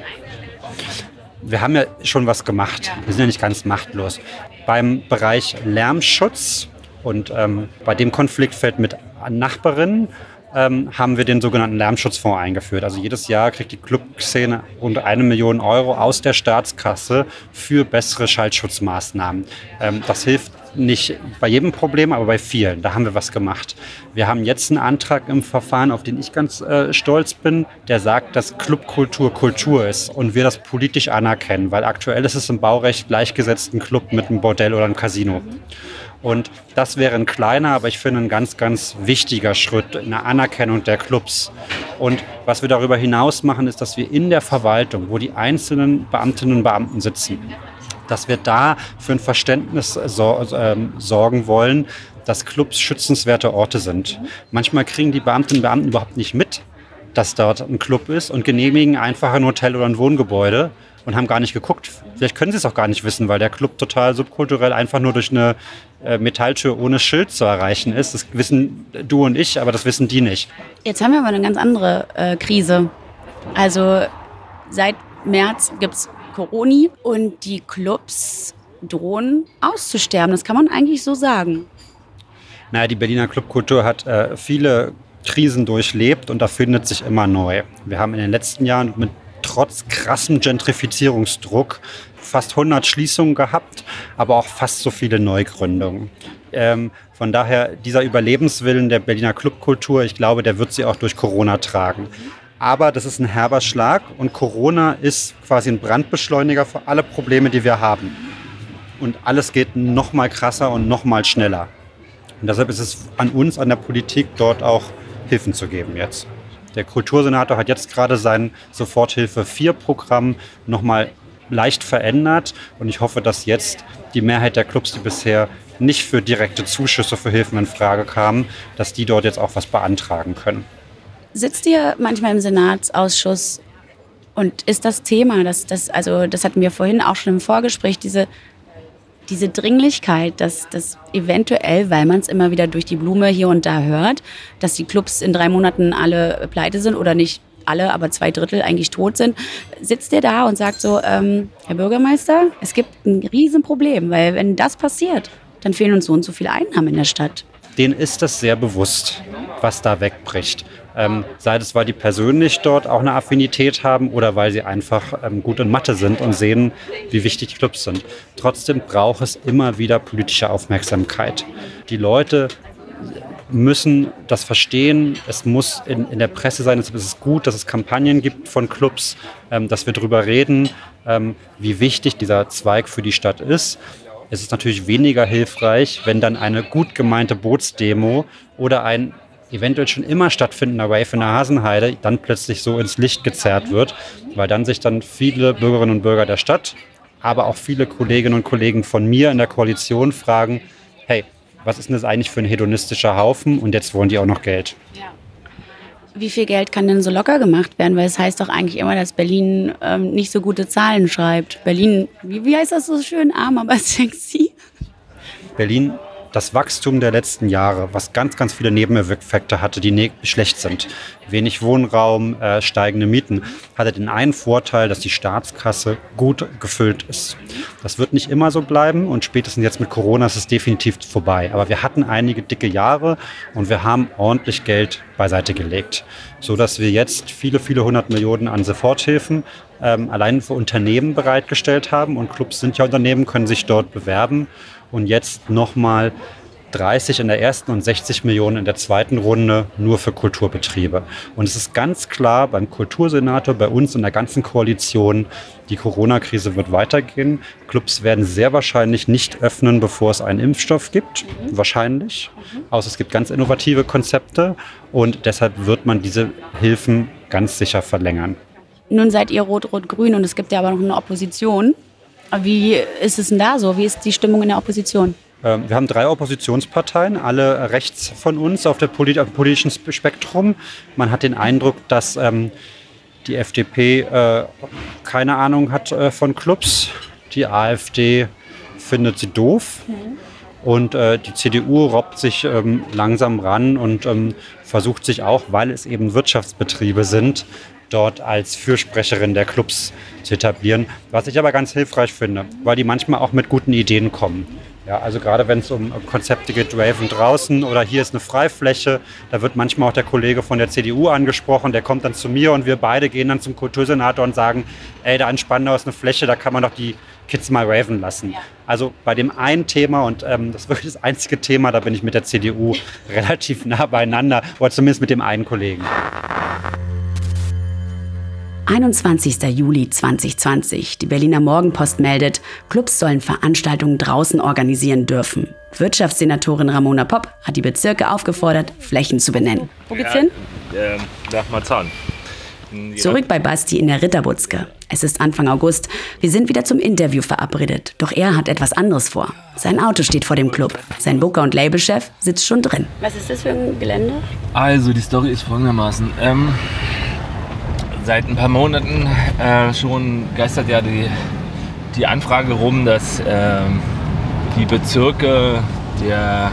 Wir haben ja schon was gemacht. Wir sind ja nicht ganz machtlos. Beim Bereich Lärmschutz und ähm, bei dem Konfliktfeld mit Nachbarinnen ähm, haben wir den sogenannten Lärmschutzfonds eingeführt. Also jedes Jahr kriegt die Clubszene rund eine Million Euro aus der Staatskasse für bessere Schallschutzmaßnahmen. Ähm, das hilft nicht bei jedem Problem, aber bei vielen. Da haben wir was gemacht. Wir haben jetzt einen Antrag im Verfahren, auf den ich ganz äh, stolz bin, der sagt, dass Clubkultur Kultur ist und wir das politisch anerkennen, weil aktuell ist es im Baurecht gleichgesetzt ein Club mit einem Bordell oder einem Casino. Und das wäre ein kleiner, aber ich finde ein ganz, ganz wichtiger Schritt in der Anerkennung der Clubs. Und was wir darüber hinaus machen, ist, dass wir in der Verwaltung, wo die einzelnen Beamtinnen und Beamten sitzen, dass wir da für ein Verständnis sor- ähm, sorgen wollen, dass Clubs schützenswerte Orte sind. Manchmal kriegen die Beamtinnen und Beamten überhaupt nicht mit, dass dort ein Club ist und genehmigen einfach ein Hotel oder ein Wohngebäude und haben gar nicht geguckt. Vielleicht können sie es auch gar nicht wissen, weil der Club total subkulturell einfach nur durch eine äh, Metalltür ohne Schild zu erreichen ist. Das wissen du und ich, aber das wissen die nicht. Jetzt haben wir aber eine ganz andere äh, Krise. Also seit März gibt es Corona und die Clubs drohen auszusterben. Das kann man eigentlich so sagen. Naja, die Berliner Clubkultur hat äh, viele Krisen durchlebt und erfindet sich immer neu. Wir haben in den letzten Jahren mit trotz krassem Gentrifizierungsdruck fast hundert Schließungen gehabt, aber auch fast so viele Neugründungen. Ähm, von daher, dieser Überlebenswillen der Berliner Clubkultur, ich glaube, der wird sie auch durch Corona tragen. Aber das ist ein herber Schlag und Corona ist quasi ein Brandbeschleuniger für alle Probleme, die wir haben. Und alles geht noch mal krasser und noch mal schneller. Und deshalb ist es an uns, an der Politik, dort auch Hilfen zu geben jetzt. Der Kultursenator hat jetzt gerade sein Soforthilfe vier Programm noch mal leicht verändert. Und ich hoffe, dass jetzt die Mehrheit der Clubs, die bisher nicht für direkte Zuschüsse für Hilfen in Frage kamen, dass die dort jetzt auch was beantragen können. sitzt ihr manchmal im Senatsausschuss und ist das Thema, das, das, also das hatten wir vorhin auch schon im Vorgespräch, diese, diese Dringlichkeit, dass, dass eventuell, weil man es immer wieder durch die Blume hier und da hört, dass die Clubs in drei Monaten alle pleite sind oder nicht alle, aber zwei Drittel eigentlich tot sind, sitzt ihr da und sagt so, ähm, Herr Bürgermeister, es gibt ein Riesenproblem, weil wenn das passiert, dann fehlen uns so und so viele Einnahmen in der Stadt. Denen ist das sehr bewusst, was da wegbricht. Ähm, sei es, weil die persönlich dort auch eine Affinität haben oder weil sie einfach ähm, gut in Mathe sind und sehen, wie wichtig die Clubs sind. Trotzdem braucht es immer wieder politische Aufmerksamkeit. Die Leute müssen das verstehen. Es muss in, in der Presse sein. Es ist gut, dass es Kampagnen gibt von Clubs, ähm, dass wir darüber reden, ähm, wie wichtig dieser Zweig für die Stadt ist. Es ist natürlich weniger hilfreich, wenn dann eine gut gemeinte Bootsdemo oder ein eventuell schon immer stattfindender Rave in der Hasenheide dann plötzlich so ins Licht gezerrt wird, weil dann sich dann viele Bürgerinnen und Bürger der Stadt, aber auch viele Kolleginnen und Kollegen von mir in der Koalition fragen, hey, was ist denn das eigentlich für ein hedonistischer Haufen und jetzt wollen die auch noch Geld. Ja. Wie viel Geld kann denn so locker gemacht werden? Weil es heißt doch eigentlich immer, dass Berlin ähm, nicht so gute Zahlen schreibt. Berlin, wie, wie heißt das so schön? Arm, aber sexy. Berlin, das Wachstum der letzten Jahre, was ganz, ganz viele Nebeneffekte hatte, die ne- schlecht sind. Wenig Wohnraum, äh, steigende Mieten, hatte den einen Vorteil, dass die Staatskasse gut gefüllt ist. Das wird nicht immer so bleiben und spätestens jetzt mit Corona ist es definitiv vorbei. Aber wir hatten einige dicke Jahre und wir haben ordentlich Geld beiseite gelegt, sodass wir jetzt viele, viele hundert Millionen an Soforthilfen ähm, allein für Unternehmen bereitgestellt haben. Und Clubs sind ja Unternehmen, können sich dort bewerben. Und jetzt nochmal dreißig in der ersten und sechzig Millionen in der zweiten Runde nur für Kulturbetriebe. Und es ist ganz klar beim Kultursenator, bei uns in der ganzen Koalition, die Corona-Krise wird weitergehen. Clubs werden sehr wahrscheinlich nicht öffnen, bevor es einen Impfstoff gibt. Mhm. Wahrscheinlich. Mhm. Außer es gibt ganz innovative Konzepte. Und deshalb wird man diese Hilfen ganz sicher verlängern. Nun seid ihr Rot-Rot-Grün und es gibt ja aber noch eine Opposition. Wie ist es denn da so? Wie ist die Stimmung in der Opposition? Wir haben drei Oppositionsparteien, alle rechts von uns auf, der Polit- auf dem politischen Spektrum. Man hat den Eindruck, dass ähm, die F D P äh, keine Ahnung hat äh, von Clubs. Die AfD findet sie doof. Mhm. Und äh, die C D U robbt sich ähm, langsam ran und ähm, versucht sich auch, weil es eben Wirtschaftsbetriebe sind, dort als Fürsprecherin der Clubs zu etablieren, was ich aber ganz hilfreich finde, weil die manchmal auch mit guten Ideen kommen. Ja, also gerade wenn es um Konzepte geht, Raven draußen oder hier ist eine Freifläche, da wird manchmal auch der Kollege von der C D U angesprochen, der kommt dann zu mir und wir beide gehen dann zum Kultursenator und sagen, ey, da in Spandau ist eine Fläche, da kann man doch die Kids mal raven lassen. Ja. Also bei dem einen Thema, und ähm, das ist wirklich das einzige Thema, da bin ich mit der C D U relativ nah beieinander, oder zumindest mit dem einen Kollegen. einundzwanzigster Juli zweitausendzwanzig. Die Berliner Morgenpost meldet, Clubs sollen Veranstaltungen draußen organisieren dürfen. Wirtschaftssenatorin Ramona Popp hat die Bezirke aufgefordert, Flächen zu benennen. Wo geht's hin? Äh, nach Marzahn. Zurück bei Basti in der Ritterbutzke. Es ist Anfang August. Wir sind wieder zum Interview verabredet. Doch er hat etwas anderes vor. Sein Auto steht vor dem Club. Sein Booker und Labelchef sitzt schon drin. Was ist das für ein Gelände? Also, die Story ist folgendermaßen. Ähm, seit ein paar Monaten äh, schon geistert ja die, die Anfrage rum, dass äh, die Bezirke der,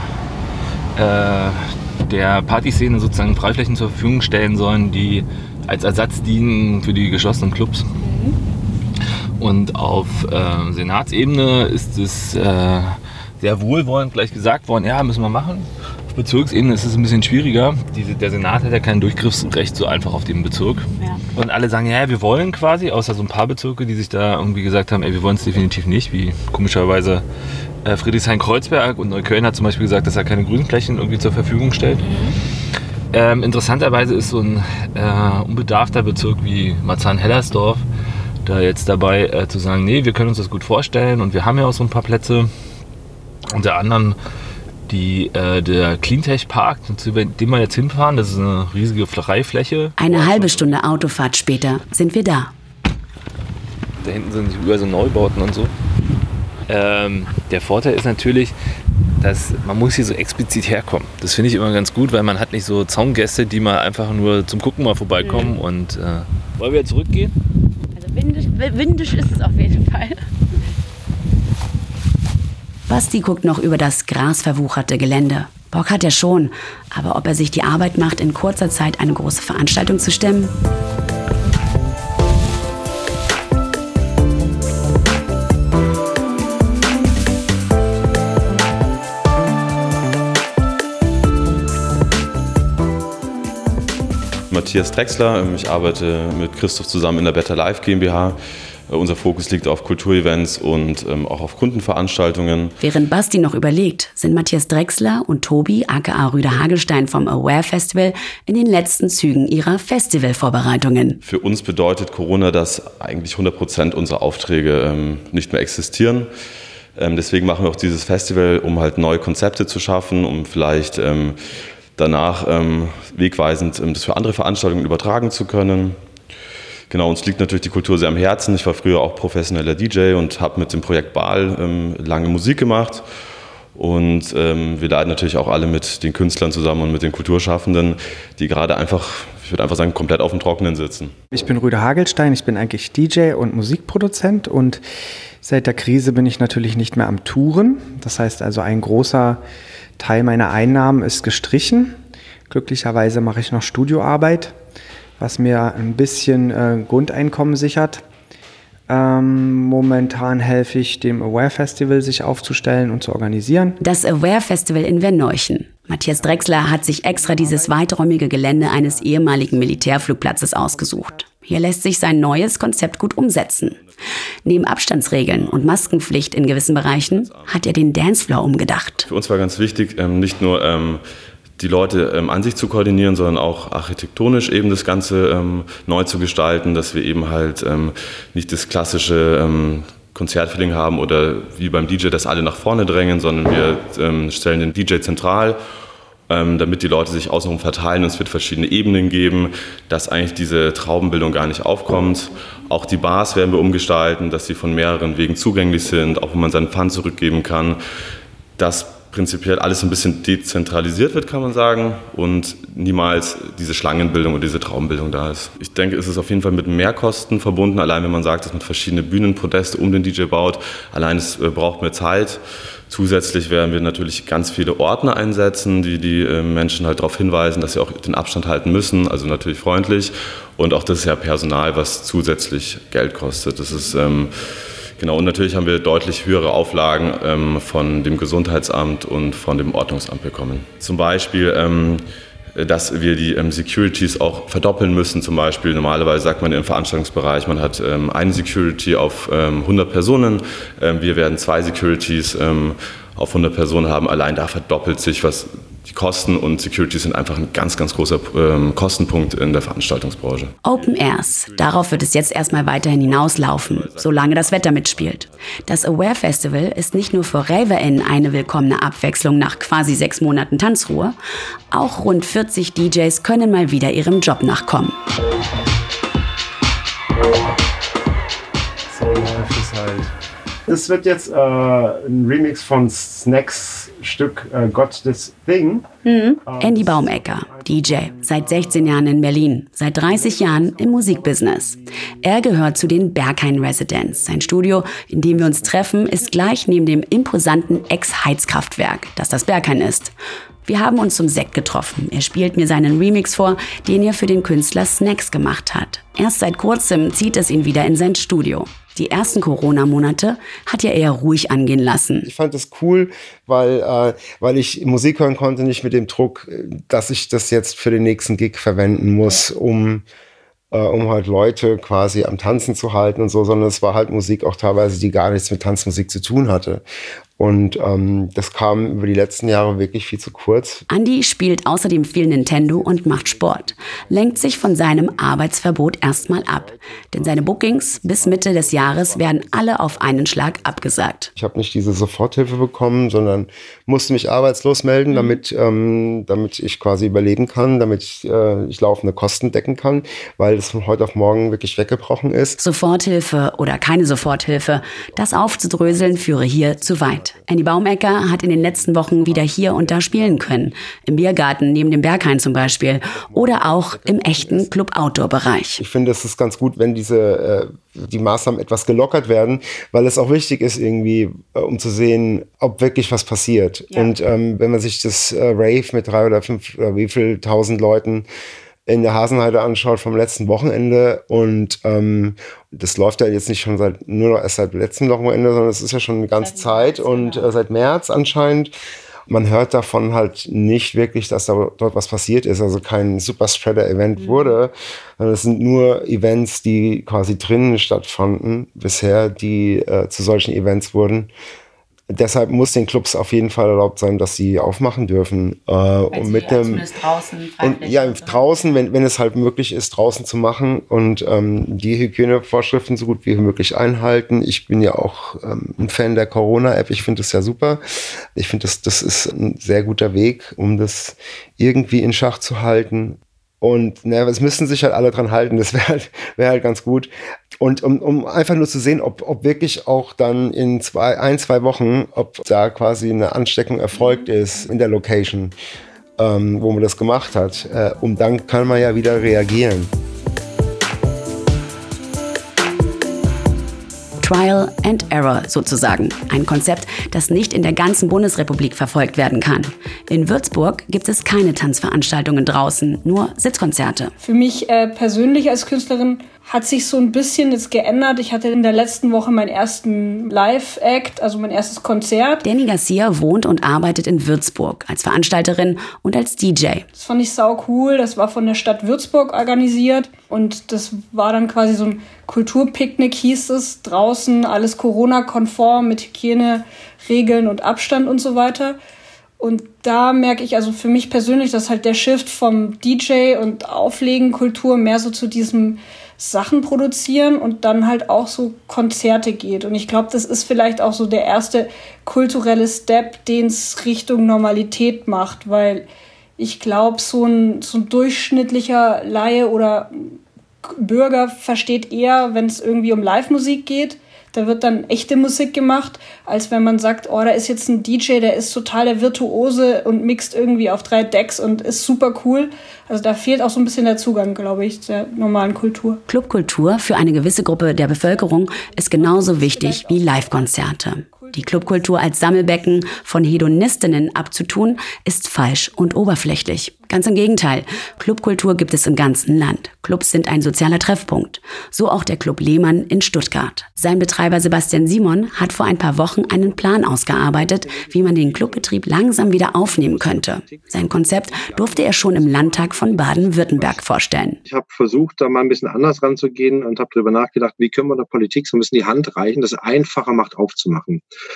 äh, der Partyszene sozusagen Freiflächen zur Verfügung stellen sollen, die als Ersatz dienen für die geschlossenen Clubs. Und auf äh, Senatsebene ist es äh, sehr wohlwollend gleich gesagt worden, ja, müssen wir machen. Auf Bezirksebene ist es ein bisschen schwieriger. Die, der Senat hat ja kein Durchgriffsrecht so einfach auf den Bezirk. Ja. Und alle sagen, ja, wir wollen quasi, außer so ein paar Bezirke, die sich da irgendwie gesagt haben, ey, wir wollen es definitiv nicht, wie komischerweise äh, Friedrichshain-Kreuzberg und Neukölln hat zum Beispiel gesagt, dass er keine Grünflächen irgendwie zur Verfügung stellt. Mhm. Ähm, interessanterweise ist so ein äh, unbedarfter Bezirk wie Marzahn-Hellersdorf da jetzt dabei äh, zu sagen, nee, wir können uns das gut vorstellen und wir haben ja auch so ein paar Plätze. Und der anderen, die, äh, der Cleantech-Park, zu dem wir jetzt hinfahren, das ist eine riesige Freifläche. Eine halbe Stunde Autofahrt später sind wir da. Da hinten sind überall so Neubauten und so. Ähm, der Vorteil ist natürlich, dass man muss hier so explizit herkommen. Das finde ich immer ganz gut, weil man hat nicht so Zaungäste, die mal einfach nur zum Gucken mal vorbeikommen. Mhm. Und äh, wollen wir jetzt zurückgehen? Also windisch, windisch ist es auf jeden Fall. Basti guckt noch über das grasverwucherte Gelände. Bock hat er schon, aber ob er sich die Arbeit macht, in kurzer Zeit eine große Veranstaltung zu stemmen? Matthias Drechsler, ich arbeite mit Christoph zusammen in der Better Life GmbH. Unser Fokus liegt auf Kulturevents und ähm, auch auf Kundenveranstaltungen. Während Basti noch überlegt, sind Matthias Drechsler und Tobi, aka Rüder Hagelstein vom Aware Festival, in den letzten Zügen ihrer Festivalvorbereitungen. Für uns bedeutet Corona, dass eigentlich hundert Prozent unserer Aufträge ähm, nicht mehr existieren. Ähm, deswegen machen wir auch dieses Festival, um halt neue Konzepte zu schaffen, um vielleicht ähm, danach ähm, wegweisend ähm, das für andere Veranstaltungen übertragen zu können. Genau, uns liegt natürlich die Kultur sehr am Herzen. Ich war früher auch professioneller D J und habe mit dem Projekt Baal ähm, lange Musik gemacht. Und ähm, wir leiden natürlich auch alle mit den Künstlern zusammen und mit den Kulturschaffenden, die gerade einfach, ich würde einfach sagen, komplett auf dem Trockenen sitzen. Ich bin Rüder Hagelstein, ich bin eigentlich D J und Musikproduzent und seit der Krise bin ich natürlich nicht mehr am Touren. Das heißt also, ein großer Teil meiner Einnahmen ist gestrichen. Glücklicherweise mache ich noch Studioarbeit, was mir ein bisschen äh, Grundeinkommen sichert. Ähm, momentan helfe ich dem Aware Festival, sich aufzustellen und zu organisieren. Das Aware Festival in Verneuchen. Matthias Drechsler hat sich extra dieses weiträumige Gelände eines ehemaligen Militärflugplatzes ausgesucht. Hier lässt sich sein neues Konzept gut umsetzen. Neben Abstandsregeln und Maskenpflicht in gewissen Bereichen hat er den Dancefloor umgedacht. Für uns war ganz wichtig, ähm, nicht nur ähm, die Leute ähm, an sich zu koordinieren, sondern auch architektonisch eben das Ganze ähm, neu zu gestalten, dass wir eben halt ähm, nicht das klassische ähm, Konzertfeeling haben oder wie beim D J, dass alle nach vorne drängen, sondern wir ähm, stellen den D J zentral, ähm, damit die Leute sich außenrum verteilen und es wird verschiedene Ebenen geben, dass eigentlich diese Traubenbildung gar nicht aufkommt. Auch die Bars werden wir umgestalten, dass sie von mehreren Wegen zugänglich sind, auch wenn man seinen Pfand zurückgeben kann, dass prinzipiell alles ein bisschen dezentralisiert wird, kann man sagen, und niemals diese Schlangenbildung oder diese Traubenbildung da ist. Ich denke, es ist auf jeden Fall mit Mehrkosten verbunden, allein wenn man sagt, dass man verschiedene Bühnenpodeste um den D J baut, allein es braucht mehr Zeit. Zusätzlich werden wir natürlich ganz viele Ordner einsetzen, die die Menschen halt darauf hinweisen, dass sie auch den Abstand halten müssen, also natürlich freundlich, und auch das ist ja Personal, was zusätzlich Geld kostet. Das ist ähm, Genau, und natürlich haben wir deutlich höhere Auflagen ähm, von dem Gesundheitsamt und von dem Ordnungsamt bekommen. Zum Beispiel, ähm, dass wir die ähm, Securities auch verdoppeln müssen. Zum Beispiel, normalerweise sagt man im Veranstaltungsbereich, man hat ähm, eine Security auf ähm, hundert Personen. Ähm, wir werden zwei Securities ähm, auf hundert Personen haben. Allein da verdoppelt sich was. Die Kosten und Security sind einfach ein ganz, ganz großer ähm, Kostenpunkt in der Veranstaltungsbranche. Open Airs, darauf wird es jetzt erstmal weiterhin hinauslaufen, solange das Wetter mitspielt. Das Aware Festival ist nicht nur für RaverInnen eine willkommene Abwechslung nach quasi sechs Monaten Tanzruhe, auch rund vierzig D Js können mal wieder ihrem Job nachkommen. So läuft es halt. Es wird jetzt äh, ein Remix von Snacks Stück äh, Got This Thing. Mhm. Andy Baumecker, D J, seit sechzehn Jahren in Berlin, seit dreißig Jahren im Musikbusiness. Er gehört zu den Berghain Residents. Sein Studio, in dem wir uns treffen, ist gleich neben dem imposanten Ex-Heizkraftwerk, das das Berghain ist. Wir haben uns zum Sekt getroffen. Er spielt mir seinen Remix vor, den er für den Künstler Snacks gemacht hat. Erst seit kurzem zieht es ihn wieder in sein Studio. Die ersten Corona-Monate hat er eher ruhig angehen lassen. Ich fand das cool, weil, äh, weil ich Musik hören konnte, nicht mit dem Druck, dass ich das jetzt für den nächsten Gig verwenden muss, um, äh, um halt Leute quasi am Tanzen zu halten und so, sondern es war halt Musik auch teilweise, die gar nichts mit Tanzmusik zu tun hatte. Und ähm, das kam über die letzten Jahre wirklich viel zu kurz. Andy spielt außerdem viel Nintendo und macht Sport, lenkt sich von seinem Arbeitsverbot erstmal ab. Denn seine Bookings bis Mitte des Jahres werden alle auf einen Schlag abgesagt. Ich habe nicht diese Soforthilfe bekommen, sondern musste mich arbeitslos melden, damit, ähm, damit ich quasi überleben kann, damit ich, äh, ich laufende Kosten decken kann, weil das von heute auf morgen wirklich weggebrochen ist. Soforthilfe oder keine Soforthilfe, das aufzudröseln führe hier zu weit. Konzert. Andy Baumecker hat in den letzten Wochen wieder hier und da spielen können. Im Biergarten neben dem Berghain zum Beispiel. Oder auch im echten Club-Outdoor-Bereich. Ich finde, es ist ganz gut, wenn diese äh, die Maßnahmen etwas gelockert werden, weil es auch wichtig ist irgendwie, äh, um zu sehen, ob wirklich was passiert. Ja. Und ähm, wenn man sich das äh, Rave mit drei oder fünf oder wie viel tausend Leuten in der Hasenheide anschaut vom letzten Wochenende und ähm, das läuft ja jetzt nicht schon seit nur noch erst seit letztem Wochenende, sondern es ist ja schon eine ganze Zeit und äh, seit März anscheinend. Man hört davon halt nicht wirklich, dass da dort was passiert ist, also kein Superspreader-Event mhm. wurde, sondern es sind nur Events, die quasi drinnen stattfanden bisher, die äh, zu solchen Events wurden. Deshalb muss den Clubs auf jeden Fall erlaubt sein, dass sie aufmachen dürfen. Äh, und mit dem draußen, und ja, draußen, wenn, wenn es halt möglich ist, draußen zu machen und ähm, die Hygienevorschriften so gut wie möglich einhalten. Ich bin ja auch ähm, ein Fan der Corona-App. Ich finde das ja super. Ich finde, das, das ist ein sehr guter Weg, um das irgendwie in Schach zu halten. Und naja, es müssen sich halt alle dran halten, das wäre halt, wär halt ganz gut. Und um, um einfach nur zu sehen, ob, ob wirklich auch dann in zwei, ein, zwei Wochen, ob da quasi eine Ansteckung erfolgt ist in der Location, ähm, wo man das gemacht hat. Äh, und dann kann man ja wieder reagieren. Trial and Error sozusagen. Ein Konzept, das nicht in der ganzen Bundesrepublik verfolgt werden kann. In Würzburg gibt es keine Tanzveranstaltungen draußen, nur Sitzkonzerte. Für mich äh, persönlich als Künstlerin hat sich so ein bisschen jetzt geändert. Ich hatte in der letzten Woche meinen ersten Live-Act, also mein erstes Konzert. Danny Garcia wohnt und arbeitet in Würzburg als Veranstalterin und als D J. Das fand ich sau cool. Das war von der Stadt Würzburg organisiert und das war dann quasi so ein Kulturpicknick, hieß es. Draußen alles Corona-konform mit Hygieneregeln und Abstand und so weiter. Und da merke ich also für mich persönlich, dass halt der Shift vom D J und Auflegen-Kultur mehr so zu diesem Sachen produzieren und dann halt auch so Konzerte geht. Und ich glaube, das ist vielleicht auch so der erste kulturelle Step, den es Richtung Normalität macht, weil ich glaube, so ein, so ein durchschnittlicher Laie oder Bürger versteht eher, wenn es irgendwie um Live-Musik geht. Da wird dann echte Musik gemacht, als wenn man sagt, oh, da ist jetzt ein D J, der ist total der Virtuose und mixt irgendwie auf drei Decks und ist super cool. Also da fehlt auch so ein bisschen der Zugang, glaube ich, der normalen Kultur. Clubkultur für eine gewisse Gruppe der Bevölkerung ist genauso wichtig wie Live-Konzerte. Die Clubkultur als Sammelbecken von Hedonistinnen abzutun, ist falsch und oberflächlich. Ganz im Gegenteil. Clubkultur gibt es im ganzen Land. Clubs sind ein sozialer Treffpunkt. So auch der Club Lehmann in Stuttgart. Sein Betreiber Sebastian Simon hat vor ein paar Wochen einen Plan ausgearbeitet, wie man den Clubbetrieb langsam wieder aufnehmen könnte. Sein Konzept durfte er schon im Landtag von Baden-Württemberg vorstellen. Ich habe versucht, da mal ein bisschen anders ranzugehen und habe darüber nachgedacht, wie können wir der Politik so ein bisschen die Hand reichen, das einfacher macht aufzumachen.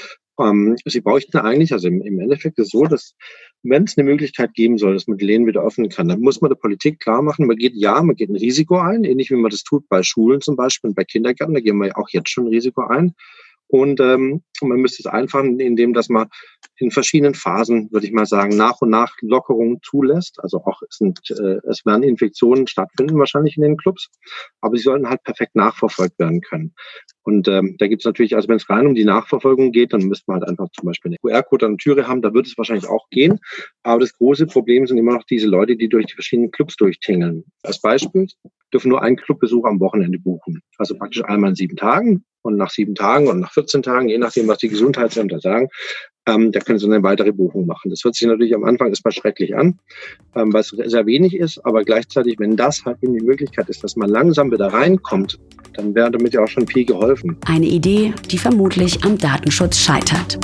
Ähm, sie bräuchten eigentlich, also im, im Endeffekt ist es so, dass wenn es eine Möglichkeit geben soll, dass man die Läden wieder öffnen kann, dann muss man der Politik klar machen, man geht, ja, man geht ein Risiko ein, ähnlich wie man das tut bei Schulen zum Beispiel und bei Kindergärten, da gehen wir ja auch jetzt schon ein Risiko ein. Und ähm, man müsste es einfach, indem dass man in verschiedenen Phasen, würde ich mal sagen, nach und nach Lockerungen zulässt. Also auch es, sind, äh, es werden Infektionen stattfinden wahrscheinlich in den Clubs, aber sie sollten halt perfekt nachverfolgt werden können. Und ähm, da gibt es natürlich, also wenn es rein um die Nachverfolgung geht, dann müsste man halt einfach zum Beispiel eine Q R-Code an der Türe haben, da wird es wahrscheinlich auch gehen. Aber das große Problem sind immer noch diese Leute, die durch die verschiedenen Clubs durchtingeln. Als Beispiel dürfen nur einen Clubbesuch am Wochenende buchen. Also praktisch einmal in sieben Tagen. Und nach sieben Tagen und nach vierzehn Tagen, je nachdem, was die Gesundheitsämter sagen, ähm, da können sie eine weitere Buchung machen. Das hört sich natürlich am Anfang erstmal schrecklich an, ähm, weil es sehr wenig ist. Aber gleichzeitig, wenn das halt eben die Möglichkeit ist, dass man langsam wieder reinkommt, dann wäre damit ja auch schon viel geholfen. Eine Idee, die vermutlich am Datenschutz scheitert.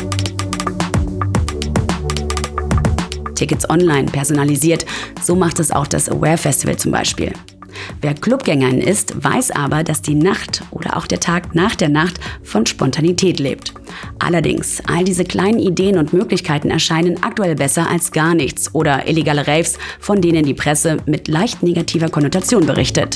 Tickets online, personalisiert, so macht es auch das Aware Festival zum Beispiel. Wer Clubgängerin ist, weiß aber, dass die Nacht oder auch der Tag nach der Nacht von Spontanität lebt. Allerdings, all diese kleinen Ideen und Möglichkeiten erscheinen aktuell besser als gar nichts oder illegale Raves, von denen die Presse mit leicht negativer Konnotation berichtet.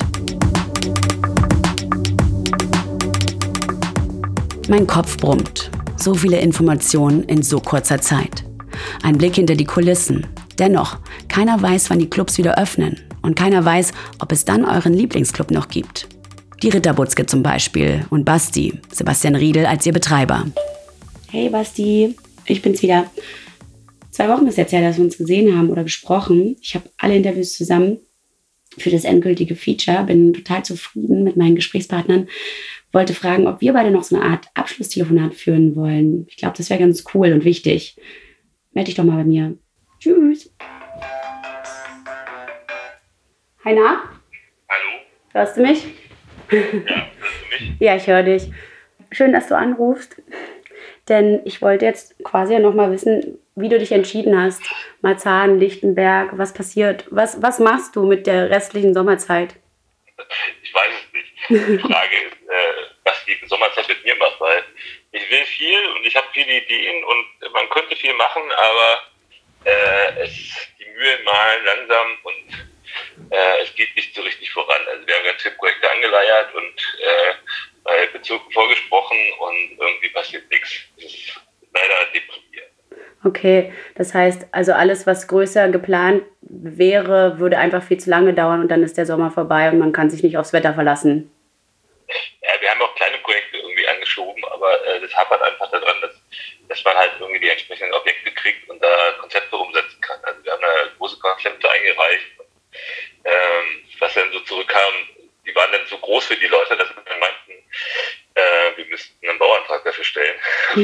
Mein Kopf brummt. So viele Informationen in so kurzer Zeit. Ein Blick hinter die Kulissen. Dennoch, keiner weiß, wann die Clubs wieder öffnen. Und keiner weiß, ob es dann euren Lieblingsclub noch gibt. Die Ritterbutzke zum Beispiel und Basti, Sebastian Riedel als ihr Betreiber. Hey Basti, ich bin's wieder. Zwei Wochen ist jetzt her, dass wir uns gesehen haben oder gesprochen. Ich habe alle Interviews zusammen für das endgültige Feature, bin total zufrieden mit meinen Gesprächspartnern. Wollte fragen, ob wir beide noch so eine Art Abschlusstelefonat führen wollen. Ich glaube, das wäre ganz cool und wichtig. Meld dich doch mal bei mir. Tschüss. Hi, na? Hallo? Hörst du mich? Ja, hörst du mich? Ja, ich höre dich. Schön, dass du anrufst. Denn ich wollte jetzt quasi noch mal wissen, wie du dich entschieden hast. Marzahn, Lichtenberg, was passiert? Was, was machst du mit der restlichen Sommerzeit? Ich weiß es nicht. Die Frage ist, äh, was die Sommerzeit mit mir macht, weil ich will viel und ich habe viele Ideen und man könnte viel machen, aber äh, es, die Mühlen malen langsam und äh, es geht nicht so richtig voran. Also wir haben ganz viele Projekte angeleiert und äh, bei Bezirken vorgesprochen und irgendwie passiert nichts. Das ist leider deprimierend. Okay, das heißt, also alles, was größer geplant wäre, würde einfach viel zu lange dauern und dann ist der Sommer vorbei und man kann sich nicht aufs Wetter verlassen. Ja, wir haben auch kleine Projekte irgendwie angeschoben, aber äh, das hapert einfach daran, dass, dass man halt irgendwie die entsprechenden Objekte kriegt und da Konzepte umsetzen kann. Also wir haben da große Konzepte eingereicht. Und, ähm, was dann so zurückkam, die waren dann so groß für die Leute, dass wir dann meinten, äh, wir müssten einen Bauantrag dafür stellen.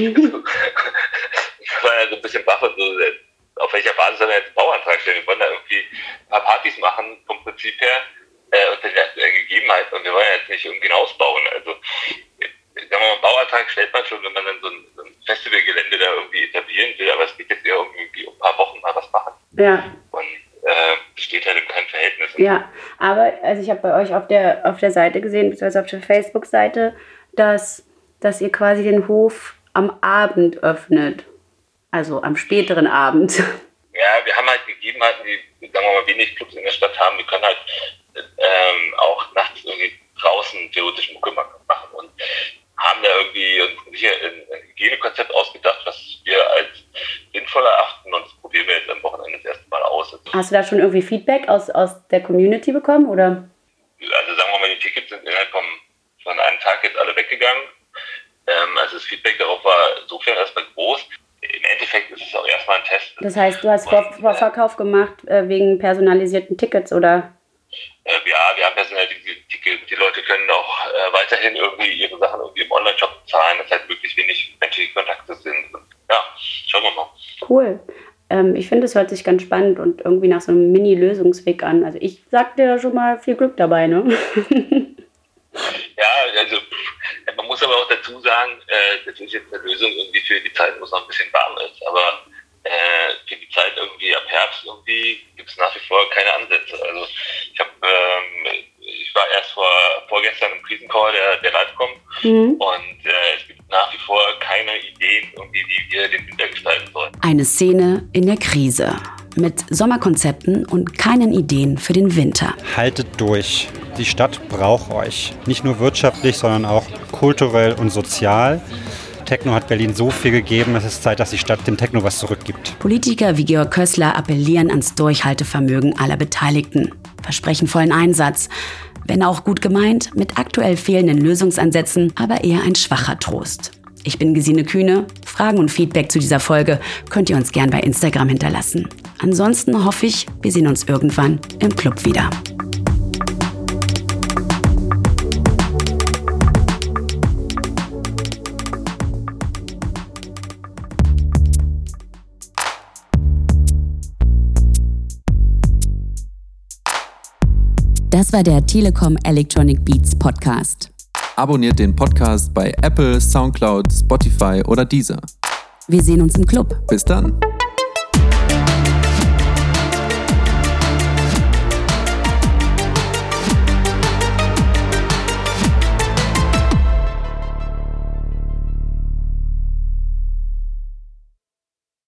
Das war ja so ein bisschen baff und so, auf welcher Basis sollen wir jetzt einen Bauantrag stellen? Wir wollen da irgendwie ein paar Partys machen, vom Prinzip her, äh, unter den aktuellen Gegebenheiten und wir wollen ja jetzt nicht irgendwie ein Haus bauen. Also, sagen wir mal, einen Bauantrag stellt man schon, wenn man dann so ein, so ein Festivalgelände da irgendwie etablieren will, aber es geht jetzt eher irgendwie um ein paar Wochen mal was machen. Ja. Und äh, steht halt in keinem Verhältnis. Ja, aber also ich habe bei euch auf der, auf der Seite gesehen, beziehungsweise auf der Facebook-Seite, dass, dass ihr quasi den Hof am Abend öffnet. Also am späteren Abend. Ja, wir haben halt Gegebenheiten, die, sagen wir mal, wenig Clubs in der Stadt haben. Wir können halt ähm, auch nachts irgendwie draußen theoretisch Mucke machen und haben da irgendwie uns ein Hygienekonzept ausgedacht, was wir als sinnvoll erachten und das probieren wir jetzt am Wochenende das erste Mal aus. Also, Hast du da schon irgendwie Feedback aus, aus der Community bekommen, oder? Also sagen wir mal, die Tickets sind innerhalb vom, von einem Tag jetzt alle weggegangen. Ähm, also das Feedback darauf war insofern erstmal groß. Im Endeffekt ist es auch erstmal ein Test. Das heißt, du hast Vor- Vorverkauf gemacht äh, wegen personalisierten Tickets, oder? Äh, ja, wir haben personalisierte Tickets. Die Leute können auch äh, weiterhin irgendwie ihre Sachen irgendwie im Online-Shop bezahlen, dass halt möglichst wenig menschliche Kontakte sind. Und, ja, schauen wir mal. Cool. Ähm, ich finde, es hört sich ganz spannend und irgendwie nach so einem Mini-Lösungsweg an. Also ich sag dir schon mal viel Glück dabei, ne? Ja, also man muss aber auch dazu sagen, äh, das ist jetzt eine Lösung irgendwie für die Zeit, wo es noch ein bisschen warm ist, aber äh, für die Zeit irgendwie ab Herbst irgendwie gibt es nach wie vor keine Ansätze. Also ich habe, ähm, ich war erst vor vorgestern im Krisencall der, der Lightcom mhm. und äh, es gibt nach wie vor keine Ideen, irgendwie, wie wir den Winter gestalten sollen. Eine Szene in der Krise. Mit Sommerkonzepten und keinen Ideen für den Winter. Haltet durch. Die Stadt braucht euch. Nicht nur wirtschaftlich, sondern auch kulturell und sozial. Techno hat Berlin so viel gegeben, es ist Zeit, dass die Stadt dem Techno was zurückgibt. Politiker wie Georg Kössler appellieren ans Durchhaltevermögen aller Beteiligten. Versprechen vollen Einsatz. Wenn auch gut gemeint, mit aktuell fehlenden Lösungsansätzen, aber eher ein schwacher Trost. Ich bin Gesine Kühne. Fragen und Feedback zu dieser Folge könnt ihr uns gern bei Instagram hinterlassen. Ansonsten hoffe ich, wir sehen uns irgendwann im Club wieder. Das war der Telekom Electronic Beats Podcast. Abonniert den Podcast bei Apple, Soundcloud, Spotify oder Deezer. Wir sehen uns im Club. Bis dann.